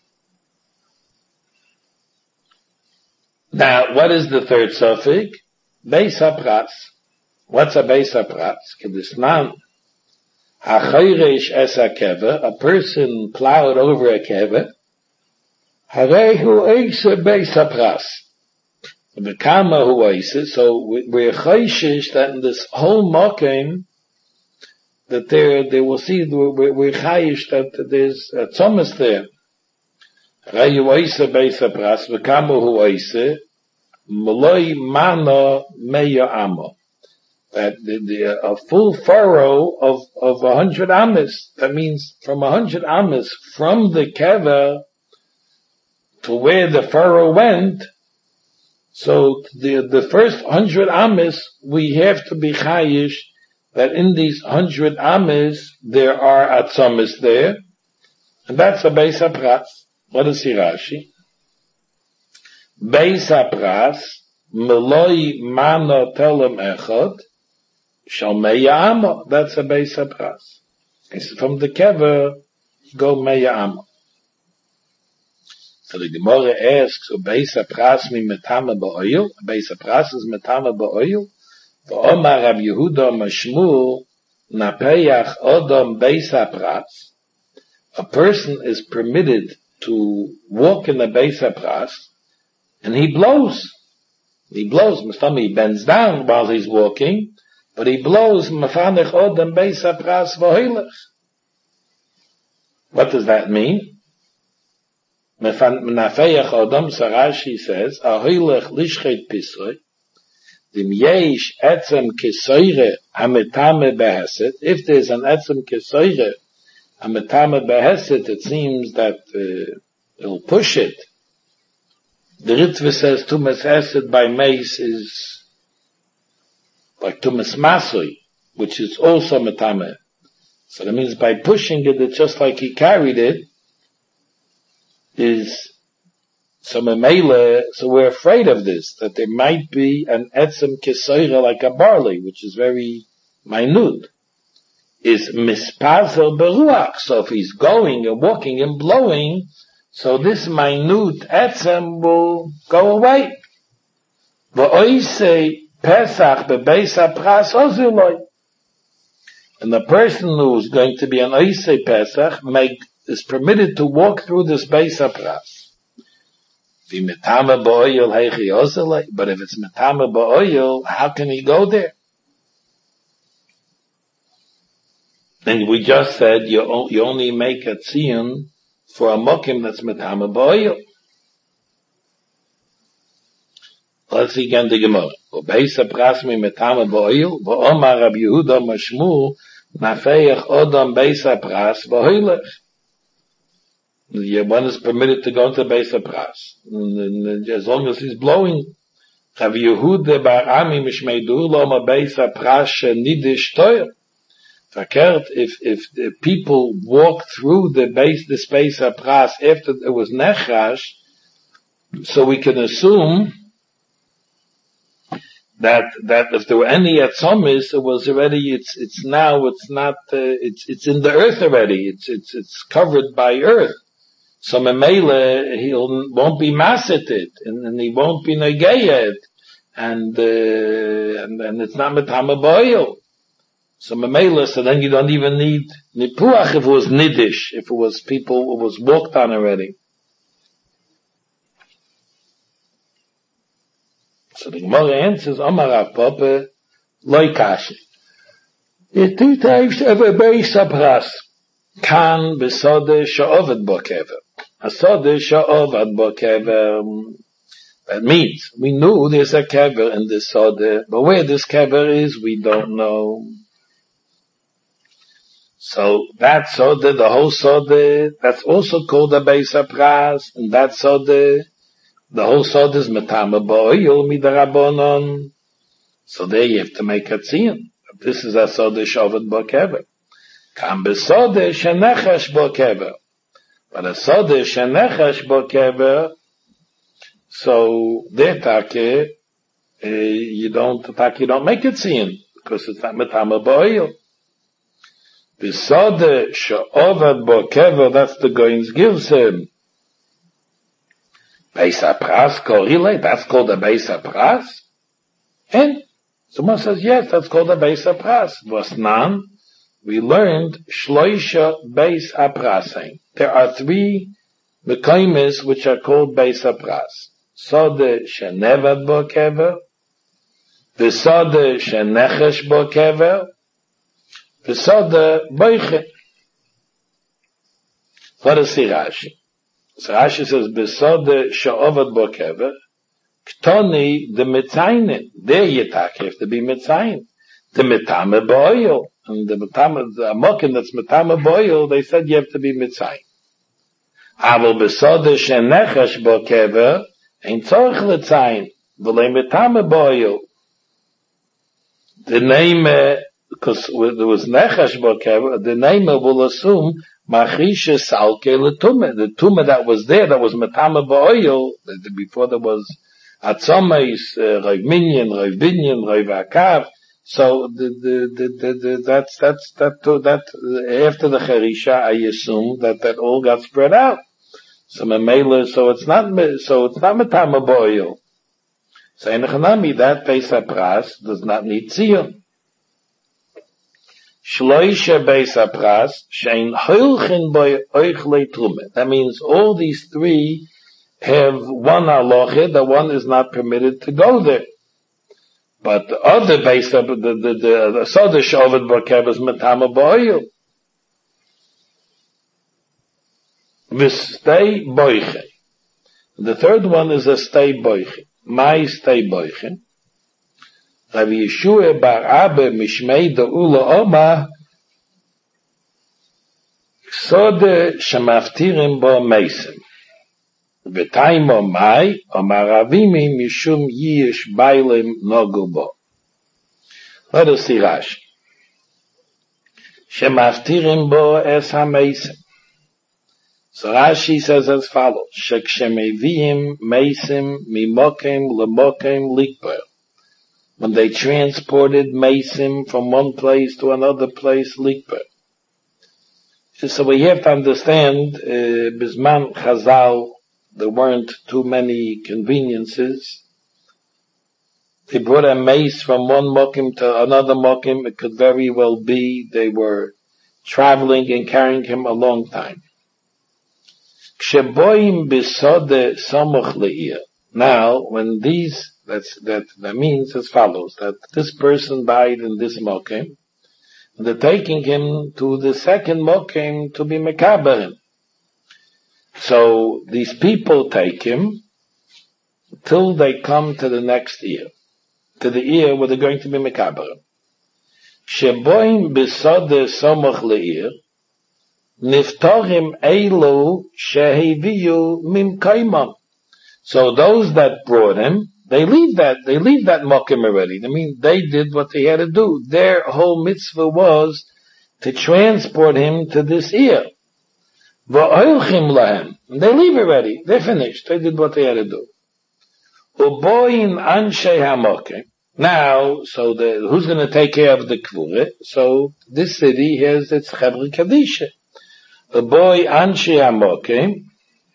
Now, what is the third suffix? Beis hapras. What's a beis hapras? Kedisman. Hachayresh es hakeva. A person plowed over a keva. Harehu eise beis hapras. V'kama hu eise. So we're chayshish that in this whole mokim, that there, they will see, we're, we're chayish that there's a tzomas there. Rayu oise beis hapras, v'kamu hu oise, moloi mano meya amo. That the, the, a full furrow of, of a hundred amas. That means from a hundred amas, from the keva to where the furrow went, so the, the first hundred amas, we have to be chayish that in these hundred ames, there are atzomis there, and that's a beis hapras. What is Hirashi? Beis hapras, meloi mano telem echad, shal meya amo. That's a beis hapras. It's from the kever, go meya amo. So the Gemara asks, so beis hapras mi metame ba'oil? Beis hapras is metame ba'oil? Omar Rav Yehuda Mashmul Napeyach Odom Beis Hapras. A person is permitted to walk in the Beis Hapras, and he blows. He blows. He bends down while he's walking, but he blows Mefanech Odom Beis Hapras V'Hoilech. What does that mean? Napeyach Odom, Sarashi says, Ahoilech Lishchet Pisrei. If there's an etzem kesoire, ametame beheset, it seems that uh, it'll push it. The Ritva says tumas esed by mace is like tumas masoi, which is also metame. So that means by pushing it, it's just like he carried it, is So memele, so we're afraid of this, that there might be an etzem kesoira like a barley, which is very minute. Is mispazel beruach. So if he's going and walking and blowing, so this minute etzem will go away. V'oisei Pesach bebeis hapras oziloi. And the person who is going to be an oisei Pesach make, is permitted to walk through this beis hapras. V'metama ba'oyel heichi oziloi. But if it's metama ba'oyel, how can he go there? And we just said you, you only make a tziyun for a mokim that's metama ba'oyel. Let's see again the Gemara. Beis hapras mi metama ba'oyel, v'omar Rabbi Yehuda mashmu nafeich odam beis hapras v'hoylech. One is permitted to go to beis hapras as long as he's blowing. Rabbi Yehuda bar Ami mishmeidu lo ma beis hapras nidish toyer. Verkehrt, if if the people walk through the base the beis hapras after it was nechrash, so we can assume that that if there were any atzomis, it was already it's it's now it's not uh, it's it's in the earth already. It's it's it's covered by earth. So memele he won't be maseted and, and he won't be negayed, and uh, and and it's not metama ba'oyel. So memele, so then you don't even need nipuach if it was nidish, if it was people it was walked on already. So the Gemara answers, Amar Rav Papa, Loi Kashi. The two types of a beis hapras. Kan besode sha'ovad bo kever. A sode sha'ovad bo kever. That means, we knew there's a kever in this sode, but where this kever is, we don't know. So that sode, the whole sode, that's also called a beis hapras, and that sode, the whole sod is metama ba'oyel midarabonon. So there you have to make a tziyun. This is a sod shovet ba'kever. Kam besod shenechash ba'kever. But a sod shenechash ba'kever, so there take, uh, you don't, take, you don't make a tziyun, because it's not metama ba'oyel. Besod she'ovad ba'kever, that's the Goins gives him. Beis hapras korile, that's called a beis hapras. And someone says, yes, that's called a beis hapras. Was nan, we learned shloisha beis haprasim. There are three mekaymes which are called beis hapras. Sode shenevad bo kever, v'sode shenechesh bo kever, v'sode boiche. What is Rashi? So Rashi says, besode sha'ovad bo kever, ktoni the mitzayin. There you take, you have to be mitzayin. The metame ba'oyel. And the metame, the amokim that's metame ba'oyel, they said you have to be mitzayin. Aval besode shenechash bo kever, ein tzorich l'tzayin. V'lei metame ba'oyel. The name, because there was nechash bo kever, the name will assume Machisha salke letume. The tume that was there, that was metama ba'oyel, before there was atzomais, Rav Minyan, Rav Binyan, Rav Akav. So the, the, the, the, the, that's, that's, that, that, after the Charisha, I assume that that all got spread out. So memela, so it's not, so it's not metama ba'oyel. So in Chanami, that beis hapras does not need tziyun. Shloisha beis hapras shein hoilchin boy oichlei trume. That means all these three have one halacha, that one is not permitted to go there. But the other beis hapras, the the the the soda shovet bokev is metama ba'oyel. V'stei boiche. The third one is a stay boiche. My stay boiche. Rav Yeshua bar Abba mishmei da'ula oma sode shemaftirim bo meisim. V'taimo mai omar avimi mishum yish bailim nogu bo. Let us see Rashi. Shemaftirim bo es ha-meisim. So Rashi says as follows: Shekshemevim meisim mimokim lemokim likber. When they transported meisim from one place to another place, likber. So we have to understand, uh, Bisman Chazal, there weren't too many conveniences. They brought a mace from one mokim to another mokim. It could very well be they were traveling and carrying him a long time. Now, when these, that's, that, that means as follows, that this person died in this mokim, and they're taking him to the second mokim to be mekaber. So, these people take him till they come to the next year, to the year where they're going to be mekaber. Sheboim besode somoch leir, niftorim eilu sheheviyu mim kaimam. So those that brought him, they leave that, they leave that mokim already. I mean, they did what they had to do. Their whole mitzvah was to transport him to this year. V'oilchim lahem. They leave already. They're finished. They did what they had to do. Uboin anshe hamokim. Now, so the, who's going to take care of the kvure? So this city has its Chevra Kadisha. The boy Anshe Hamokim,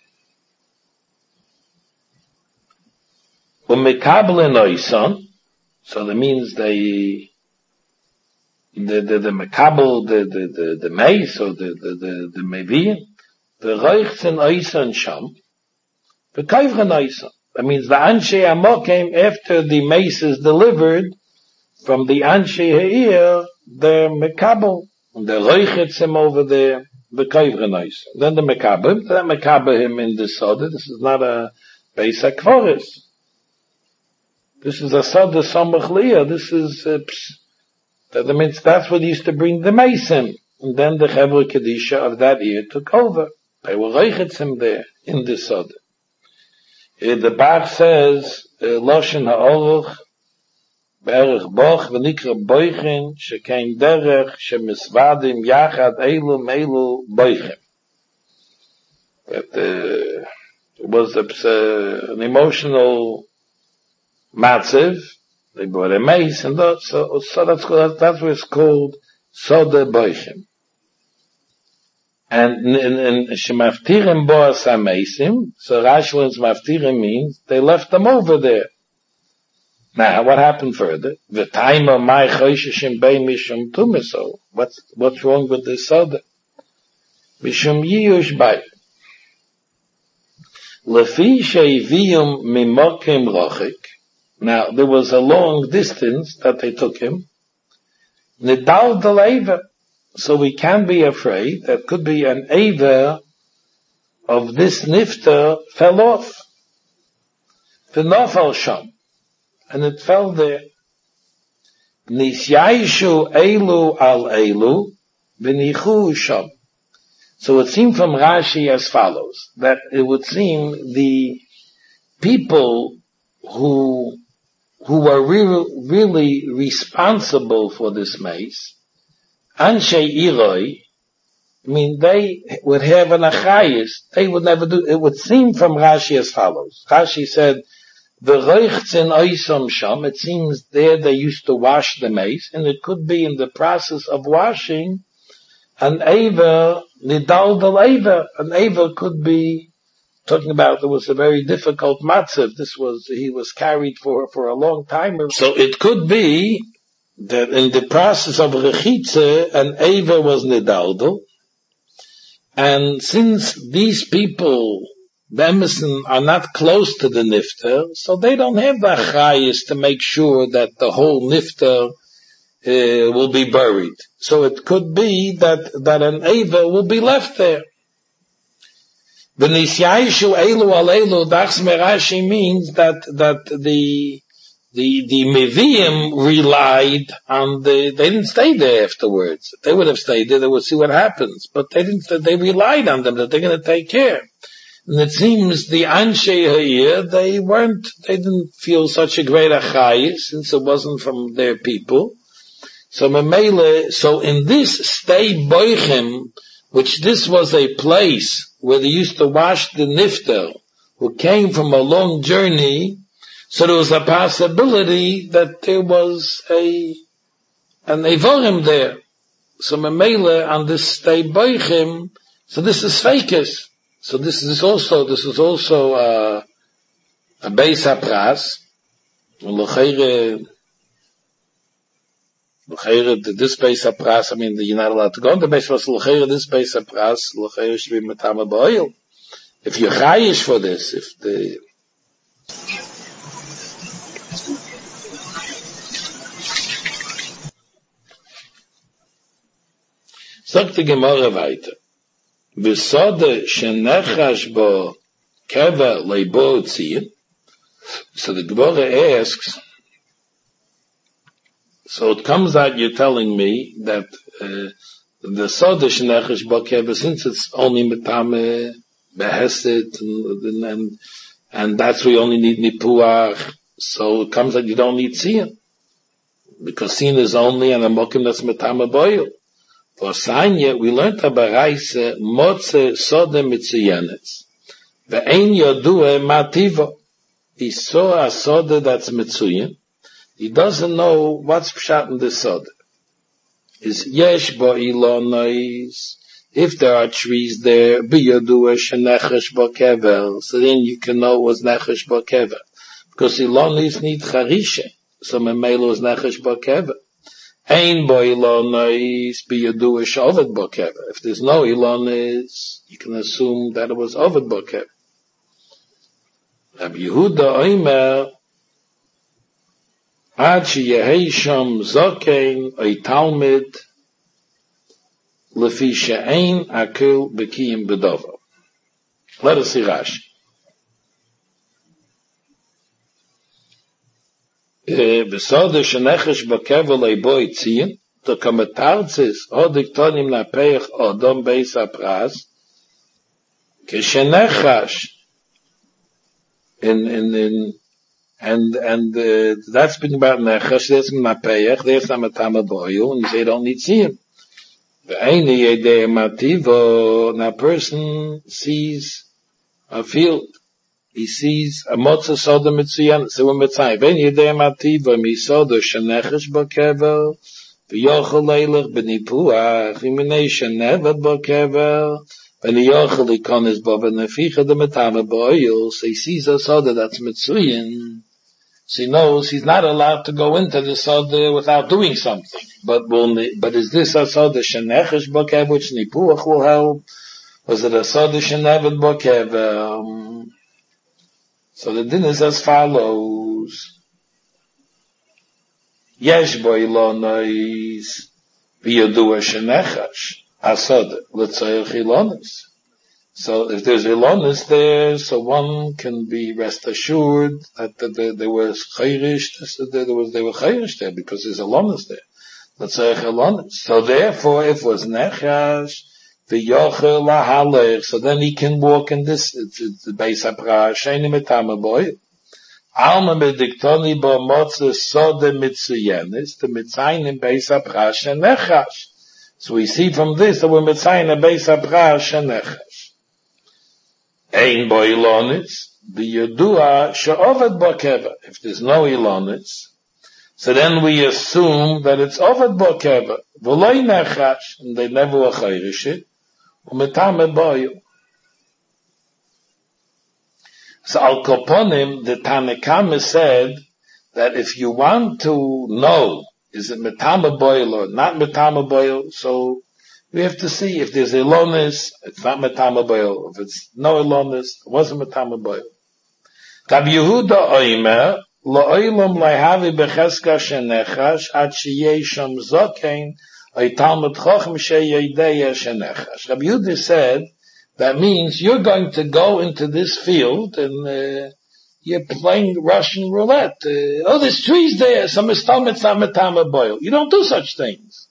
umekable noisan. So that means they, the the the mekabel, the the the the mace or the the the the mevi, the reichsen oisan sham, the kayvre noisan. That means the Anshe Hamokim, after the mace is delivered from the Anshe Ha'ir, they're Mekabel, and they're Reichitz him over there, the Kayvre Nois. Then the Mekabel, they Mekabel him in the Soda. This is not a Beis HaKvoris. This is a Soda Samach Liyah. This is, uh, that means that's what used to bring the mace in. And then the Chevra Kedisha of that year took over. They were Reichitz him there, in the Soda. The Bach says, Loshen ha'oruch, be'erich boch, v'nikra boichin, shekein derech, shemisvadim yachad eilu meilu boichin. That uh, it was uh, an emotional matziv. They brought a mace, and that, so, so that's, that's what it's called, Soda Boichin. And in Shemaftirim Boas HaMeisim, so Rashi when Shemaftirim means they left them over there. Now, what happened further? V'taima mai chosheshim bei mishum tumiso. What's what's wrong with this soda? Mishum yiyush bei. Lefi sheiviyum mimokim rochik. Now, there was a long distance that they took him. Nidal deleva. So we can be afraid that could be an aver of this nifter fell off. V'nofal sham. And it fell there. Nisyaishu elu al elu v'nichu sham. So it seemed from Rashi as follows, that it would seem the people who, who were re- really responsible for this mace, Anshe Iroi, I mean, they would have an achayis. They would never do, it would seem from Rashi as follows. Rashi said, the reichtzen oisom sham, it seems there they used to wash the mace, and it could be in the process of washing, an aver, nidal del aver, an aver could be, talking about there was a very difficult matzav, this was, he was carried for, for a long time. So it could be, that in the process of Rechitze, an Eva was Nidaldo, and since these people, the Emerson, are not close to the Nifter, so they don't have the Chayis to make sure that the whole Nifter uh, will be buried. So it could be that, that an Eva will be left there. V'nisyaishu elu al elu, Dachs Merashi means that, that the, The, the Meviim relied on the, they didn't stay there afterwards. They would have stayed there, they would see what happens. But they didn't, they relied on them, that they're going to take care. And it seems the Anshe Ha'ir, they weren't, they didn't feel such a great achayis, since it wasn't from their people. So Memele, so in this stay boichem, which this was a place where they used to wash the nifter, who came from a long journey, so there was a possibility that there was a, an Evorim there. So Memele on this stay boichem, so this is fakis. So this is also, this is also, uh, a Beis HaPras, L'cheire, l'cheire, this base of pras, I mean, you're not allowed to go in the base of l'cheire, this base of pras, l'cheire should be metama b'oil. If you're chayish for this, if the, sagt die Gemara weiter, v'sode shenechash bo keva leibo tziyah. So the Gemara asks, so it comes out you're telling me that uh, the sode shenechash bo keva, since it's only metame beheset, and, and and that's we only need nipuach, so it comes out you don't need tziyah, because sin is only an amokim that's metame boil. For Sanya, we learned about Reise, Motze Sode Mitzuyenes. Ve'ein Yodue Mativa. He saw a Sode that's Mitzuyen. He doesn't know what's pshat in the Sode. Is Yesh Bo Ilonois. If there are trees there, Bi Yodue Shenechesh Bo Kever. So then you can know what's Nechesh Bo Kever. Because Ilonois need Charishe. So Memelo is Nechesh Bo Kever. Ein bo ilonis be yaduish ovid bokever. If there's no ilonis, you can assume that it was ovid bokever. Rabbi Yehuda oimer, ad sheyehei sham zokein oy talmid, lefi she'ein akil bekiyim bedover. Let us see Rashi. Besode shenechesh bokever leibo itziyin, the komentartzis hodik tonim napeich odom beis apras, keshenechash, in, in, in, and, and, uh, that's speaking about nechash, there's napeich, there's namatama boil, and you say don't need tziyim. Ve'eini yedei mativo, and a person sees a field, he sees a motza soda mitzuyan, so we're mitzayim. Ven yedei mativa mi soda shenechesh bokever, v'yochel leilech b'nipuach, v'minei shenevet bokever, v'niyochel ikonis bo v'neficha de metame boil, so he sees a soda that's mitzuyan, so he knows he's not allowed to go into the soda without doing something. But will, but is this a soda shenechesh bokever, which nipuach will help? Was it a soda shenevet bokever? Um, So the din is as follows. Yesh bo ilonis v'yodua shenechash asod l'tzayich ilonis. So if there's ilonis there, so one can be rest assured that there, there was chayrish, there was there were chayrish there because there's ilonis there. L'tzayich ilonis. So therefore, if it was nechash, the yochel lahalech, so then he can walk in this, it's, it's the Beis HaPra, sheini metama boy. Alma mediktoni bo motze sode mitzuyenis, the mitzayin in Beis HaPra shenechash. So we see from this that we're mitzayin in Beis HaPra shenechash. Ein bo ilonis, the yodua she'ovad bo keva. If there's no ilonis, so then we assume that it's ovad bo keva. V'loi nechash, and they never were chayrish it. Umetame boyu. So Al Koponim, the Tanakama said that if you want to know, is it metame boil or not metame boil, so we have to see if there's ilonis, it's not metame boil. If it's no ilonis, it wasn't metame boil. Rab Yehuda oimer, lo oilom laihavi becheska shenechash, ad sheyei sham zokein, Rabbi Yehuda said, that means you're going to go into this field and uh, you're playing Russian roulette. Uh, oh, there's trees there, some mistalmet boil. You don't do such things.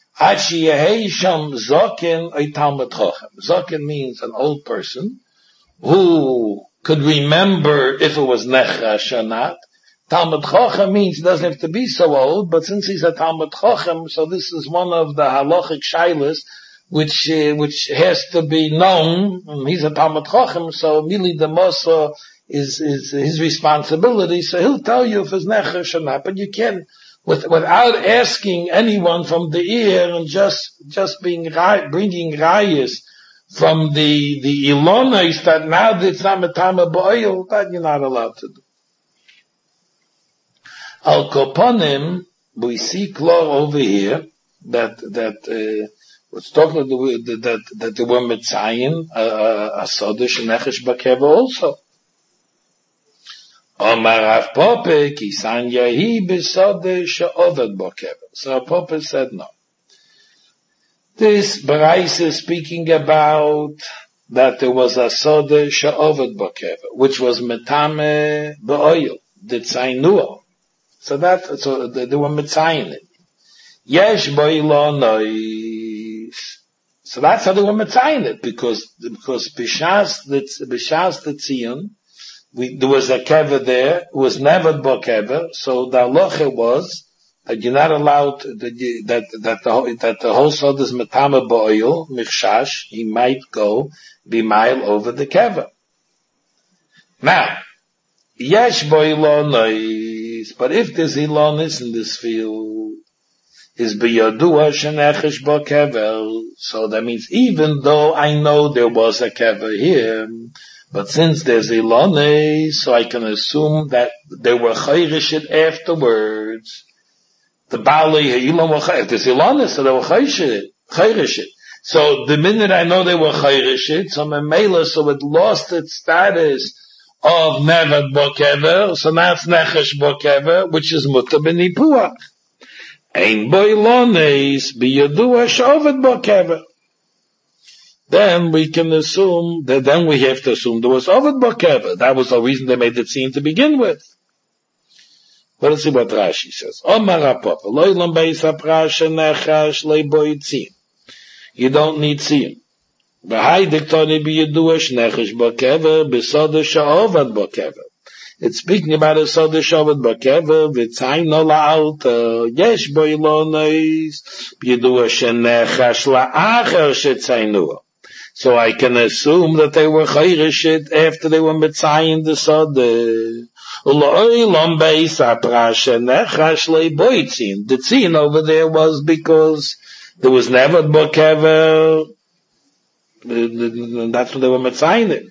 Zokin means an old person who could remember if it was nechash or not. Talmud Chochem means he doesn't have to be so old, but since he's a Talmud Chochem, so this is one of the halachic shaylas which uh, which has to be known. He's a Talmud Chochem, so Mili de Mosa is is his responsibility. So he'll tell you if it's nechash or not. But you can, with, without asking anyone from the ear and just just being bringing rayas from the the ilonais that now it's not metame boil, that you're not allowed to do. Al Koponim, we see clear over here that that uh, what's talking that that that they were mitzayin a sodesh nechesh bakeva also. Omar Rav Pope kisan yahi besodesh she'ovad bakeva. So Rav Pope said no. This Barais is speaking about that there was a sodesh she'ovad bakeva, which was metame be'oil, the tzainua. So that, so they were mitzayin it. Yesh boilo nois. So that's how they were mitzayin it, because, because Bishas, Bishas the Tzion, we, there was a kever there, it was never bo kever, so the halacha was that you're not allowed, that, that, that the, that the whole sod is metame boil, michshash, he might go, be mile over the kever. Now, yesh boilo nois. But if there's ilonis in this field, is biyadua shenechesh bo kever. So that means even though I know there was a kever here, but since there's ilonis, so I can assume that they were chayrishit afterwards. The bali ilon were chayrishit. If there's ilonis, so they were chayrishit. So the minute I know they were chayrishit, so memela, so it lost its status of nevad bokever, so now it's nechesh bokever, which is muta b'nipuach. Ein boilones biyadua she'ovad bokever. Then we can assume that then we have to assume there was ovad bokever. That was the reason they made the tzin to begin with. Let's see what Rashi says. Omar Apop, loylam beis haprasha nechash leiboy tzin. You don't need tzin. It's speaking about a soda shavad bakever, v'tzayin no la'alta, yesh boilonis, b'yedua shenechash la'acher shetzayinua. So I can assume that they were chayrishit after they were mitzayin the soda. U'lo'olam beis ha'prasha nechash le'boitzin. The tzin over there was because there was never bakever. That's what they were mitzayin.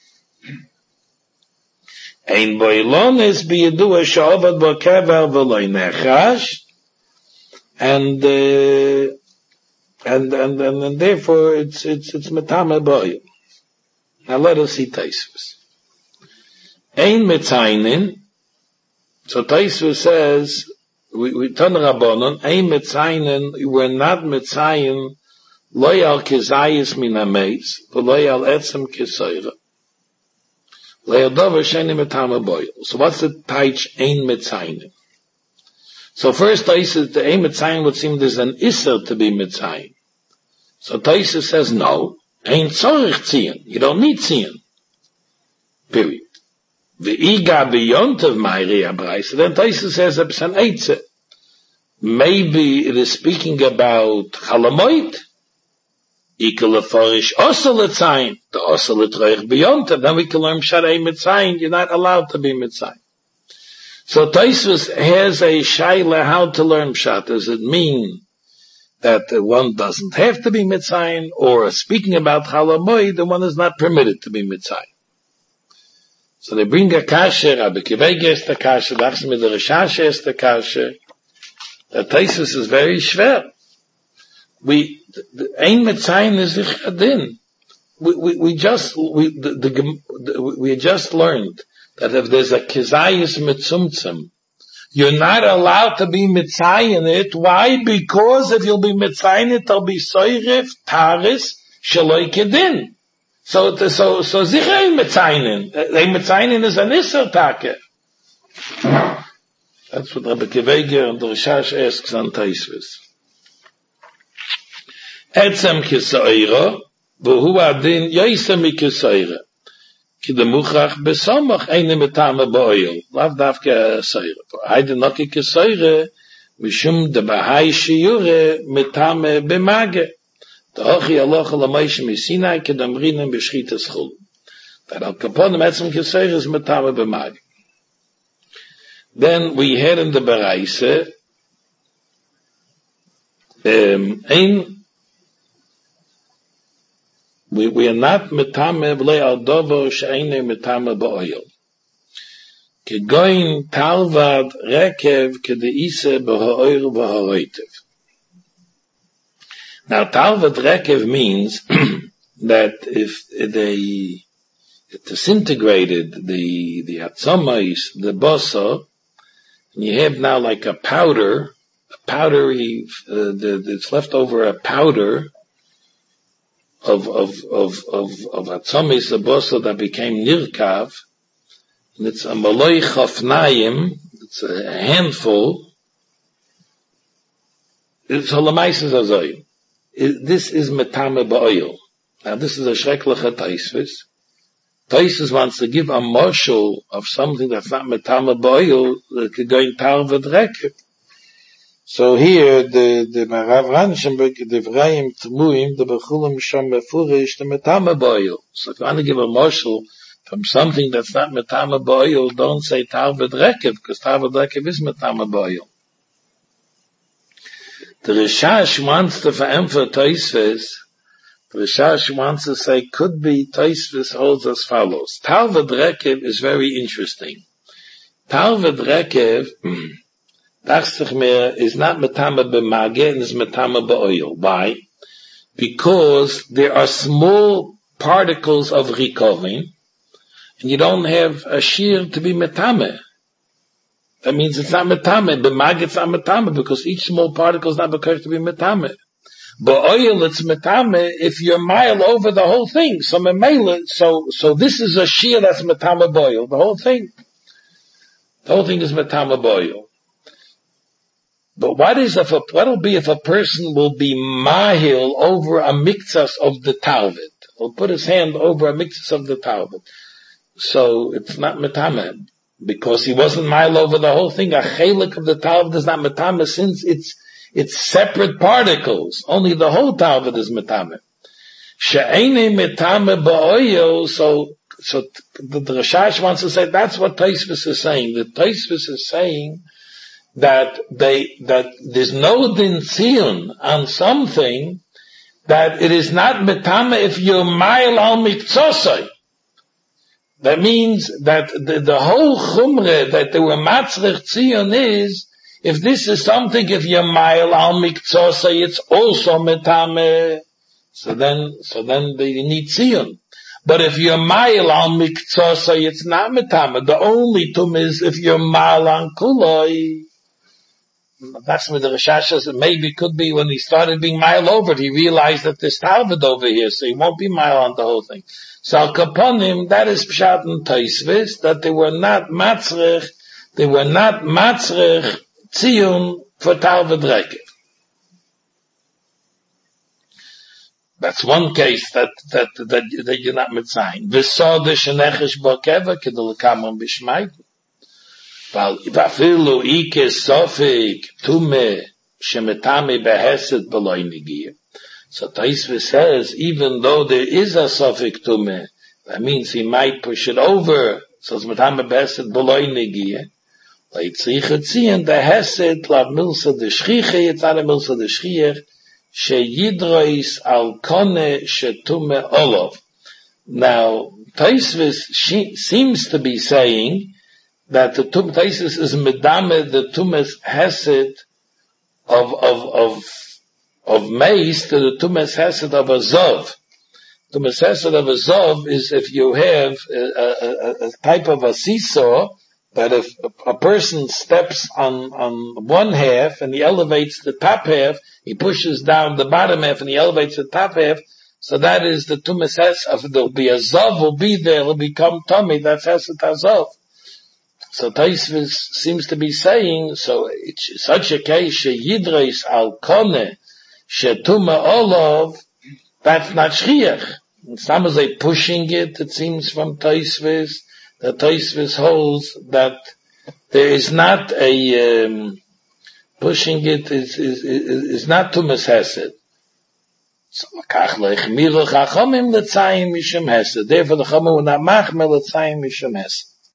Ein boilonis biyadua she'ovad bokever v'loy nechash, and uh, and and and and therefore it's it's it's metame boil. Now let us see Taisvus. Ein mitzayin. So Taisvus says we we turn Rabbanon. Ein mitzayin. We're not mitzayin. Loyal kezayis min hameis, v'loyal etzem kesoira. Loyal dover sheni metame boil. So what's the taich ein mitzayin? So first Taisa, the ein mitzayin would seem there's an iser to be mitzayin. So Taisa says no, ein tzorich tzion. You don't need tzion. Period. V'iga beyontav ma'iri abraisa. Then Taisa says it's an eitze. Maybe it is speaking about chalamoid. Ikeleforish osel the osel etroich beyond, then we can learn sharei mitzayin, you're not allowed to be mitzayin. So Taisvus has a shaila how to learn pshat. Does it mean that one doesn't have to be mitzayin, or speaking about chalamoid, the one is not permitted to be mitzayin? So they bring a kasher, Rabbi Kivege is the kasher, Dachsmid the Rishash is the kasher. The Taisvus is very schwer. We, ein mitzayin is ichadin. We, we, we just, we, the, the, the, we just learned that if there's a kezayis mitzumtzim, you're not allowed to be mitzayin it. Why? Because if you'll be mitzayin it, there'll be soyrif, taris, shaloi kedin. So, so, so, sicher ein mitzayin. Ein mitzayin is an iser take. That's what Rabbi Kiveger and the Rishash asks on Taisvus. Etzem kesoira, v'hu adin yoisem kesoira. Ki demuchach besomach eine metame boil. Lav davke soira. Heide noki kesoira, mishum de bahai shiure metame bemage. Ta'ochi aloch alamaysh misinai kedamrinen beschitas chul. That al kaponim etzem kesoira is metame bemage. Then we had in the Baraise, um, ein We, we are not metame v'lei al dovo she'einei metame ba'oil. Kegoin talvad rekev kedeise b'ha'oir b'ha'oitev. Now, talvad rekev means that if they disintegrated the the atzomais, the bosa, and you have now like a powder, a powdery, uh, the, it's left over a powder of of of of of atzomais, the bosa that became nirkav, and it's a maloi chafnayim, it's a handful. It's halamaises azoyim. This is metame ba'oil. Now this is a shreklecha taisvis. Taisvis wants to give a marshal of something that's not metame ba'oil, that could go in talvad rekev. So here, the, the Rav Ranshenberg, the Vrayim Tmuim, the Bechulim Sham Mefurish, the metame ba'oil. So if you want to give a marshal from something that's not metame ba'oil, don't say talvad rekev, because talvad rekev is metame ba'oil. The Rishash wants to emphasize Taisvis. The Rishash wants to say, could be Taisvis holds as follows. Talvad rekev is very interesting. Talvad rekev, dachtich mir, is not metame b'mage and is metame b'oil. Why? Because there are small particles of rikovin, and you don't have a shear to be metame. That means it's not metame. B'mag it's not metame because each small particle is not because to be metame. But oil it's metame if you're mile over the whole thing. So memela, so so this is a shear that's metame boil. The whole thing, the whole thing is metame boil. But what is if a, what'll be if a person will be mahil over a miktsas of the talvid? He'll put his hand over a miktsas of the talvid. So it's not metame. Because he wasn't mile over the whole thing. A chelik of the talmud is not metame since it's it's separate particles. Only the whole talmud is metame. She'ene metame ba'oyo. So so the, the Rashash wants to say that's what Taisvis is saying. The Taisvis is saying that they that there's no din tziyun on something that it is not metame if you're mile al miktsosai. That means that the, the whole chumre that they were matzrich tzion is, if this is something, if you're mile al miktsosai, it's also metame. So then, so then they need tzion. But if you're mile al miktsosai, it's not metame. The only tum is if you're mile on kuloi. That's what the Rashash says. Maybe could be when he started being mile over it, he realized that there's talmud over here, so he won't be mile on the whole thing. So al kaponim, that is pshat and taisvis, that they were not matzrich, they were not matzrich tziyun for talmud rekev. That's one case that that that, that you're not mitzayin. V'sod shenechesh b'keva kedolkamon b'shmayt. Vafilu ike sofik tume shemetame behesed b'loy negiah. So Taisvis says, even though there is a sofik tume, that means he might push it over. So it's metame behesed b'loy negiah. Leitzriche tzion the hesed lav milsa de shchiche. It's not a milsa de shchiach. Sheyidrois al kone shetume olov. Now Taisvis seems to be saying that the tum Taisvis is medame the tumes hesed of of of of maize to the tumes hesed of a zov. Tumes hesed of a zov is if you have a, a, a type of a seesaw that if a person steps on on one half and he elevates the top half, he pushes down the bottom half and he elevates the top half. So that is the tumes hesed. There'll be a zov will be there. It'll become tummy. That's hesed hazov. So Taisvis seems to be saying, so it's such a case, sheyidreis al kone, shetuma olov, that's not shchiach. Some is they pushing it, it seems from Taisvis, that Taisvis holds that there is not a, um, pushing it is, is, is, is not tumas hesed. So, therefore the Chachamim will not machmel l'tzayim mishum hesed.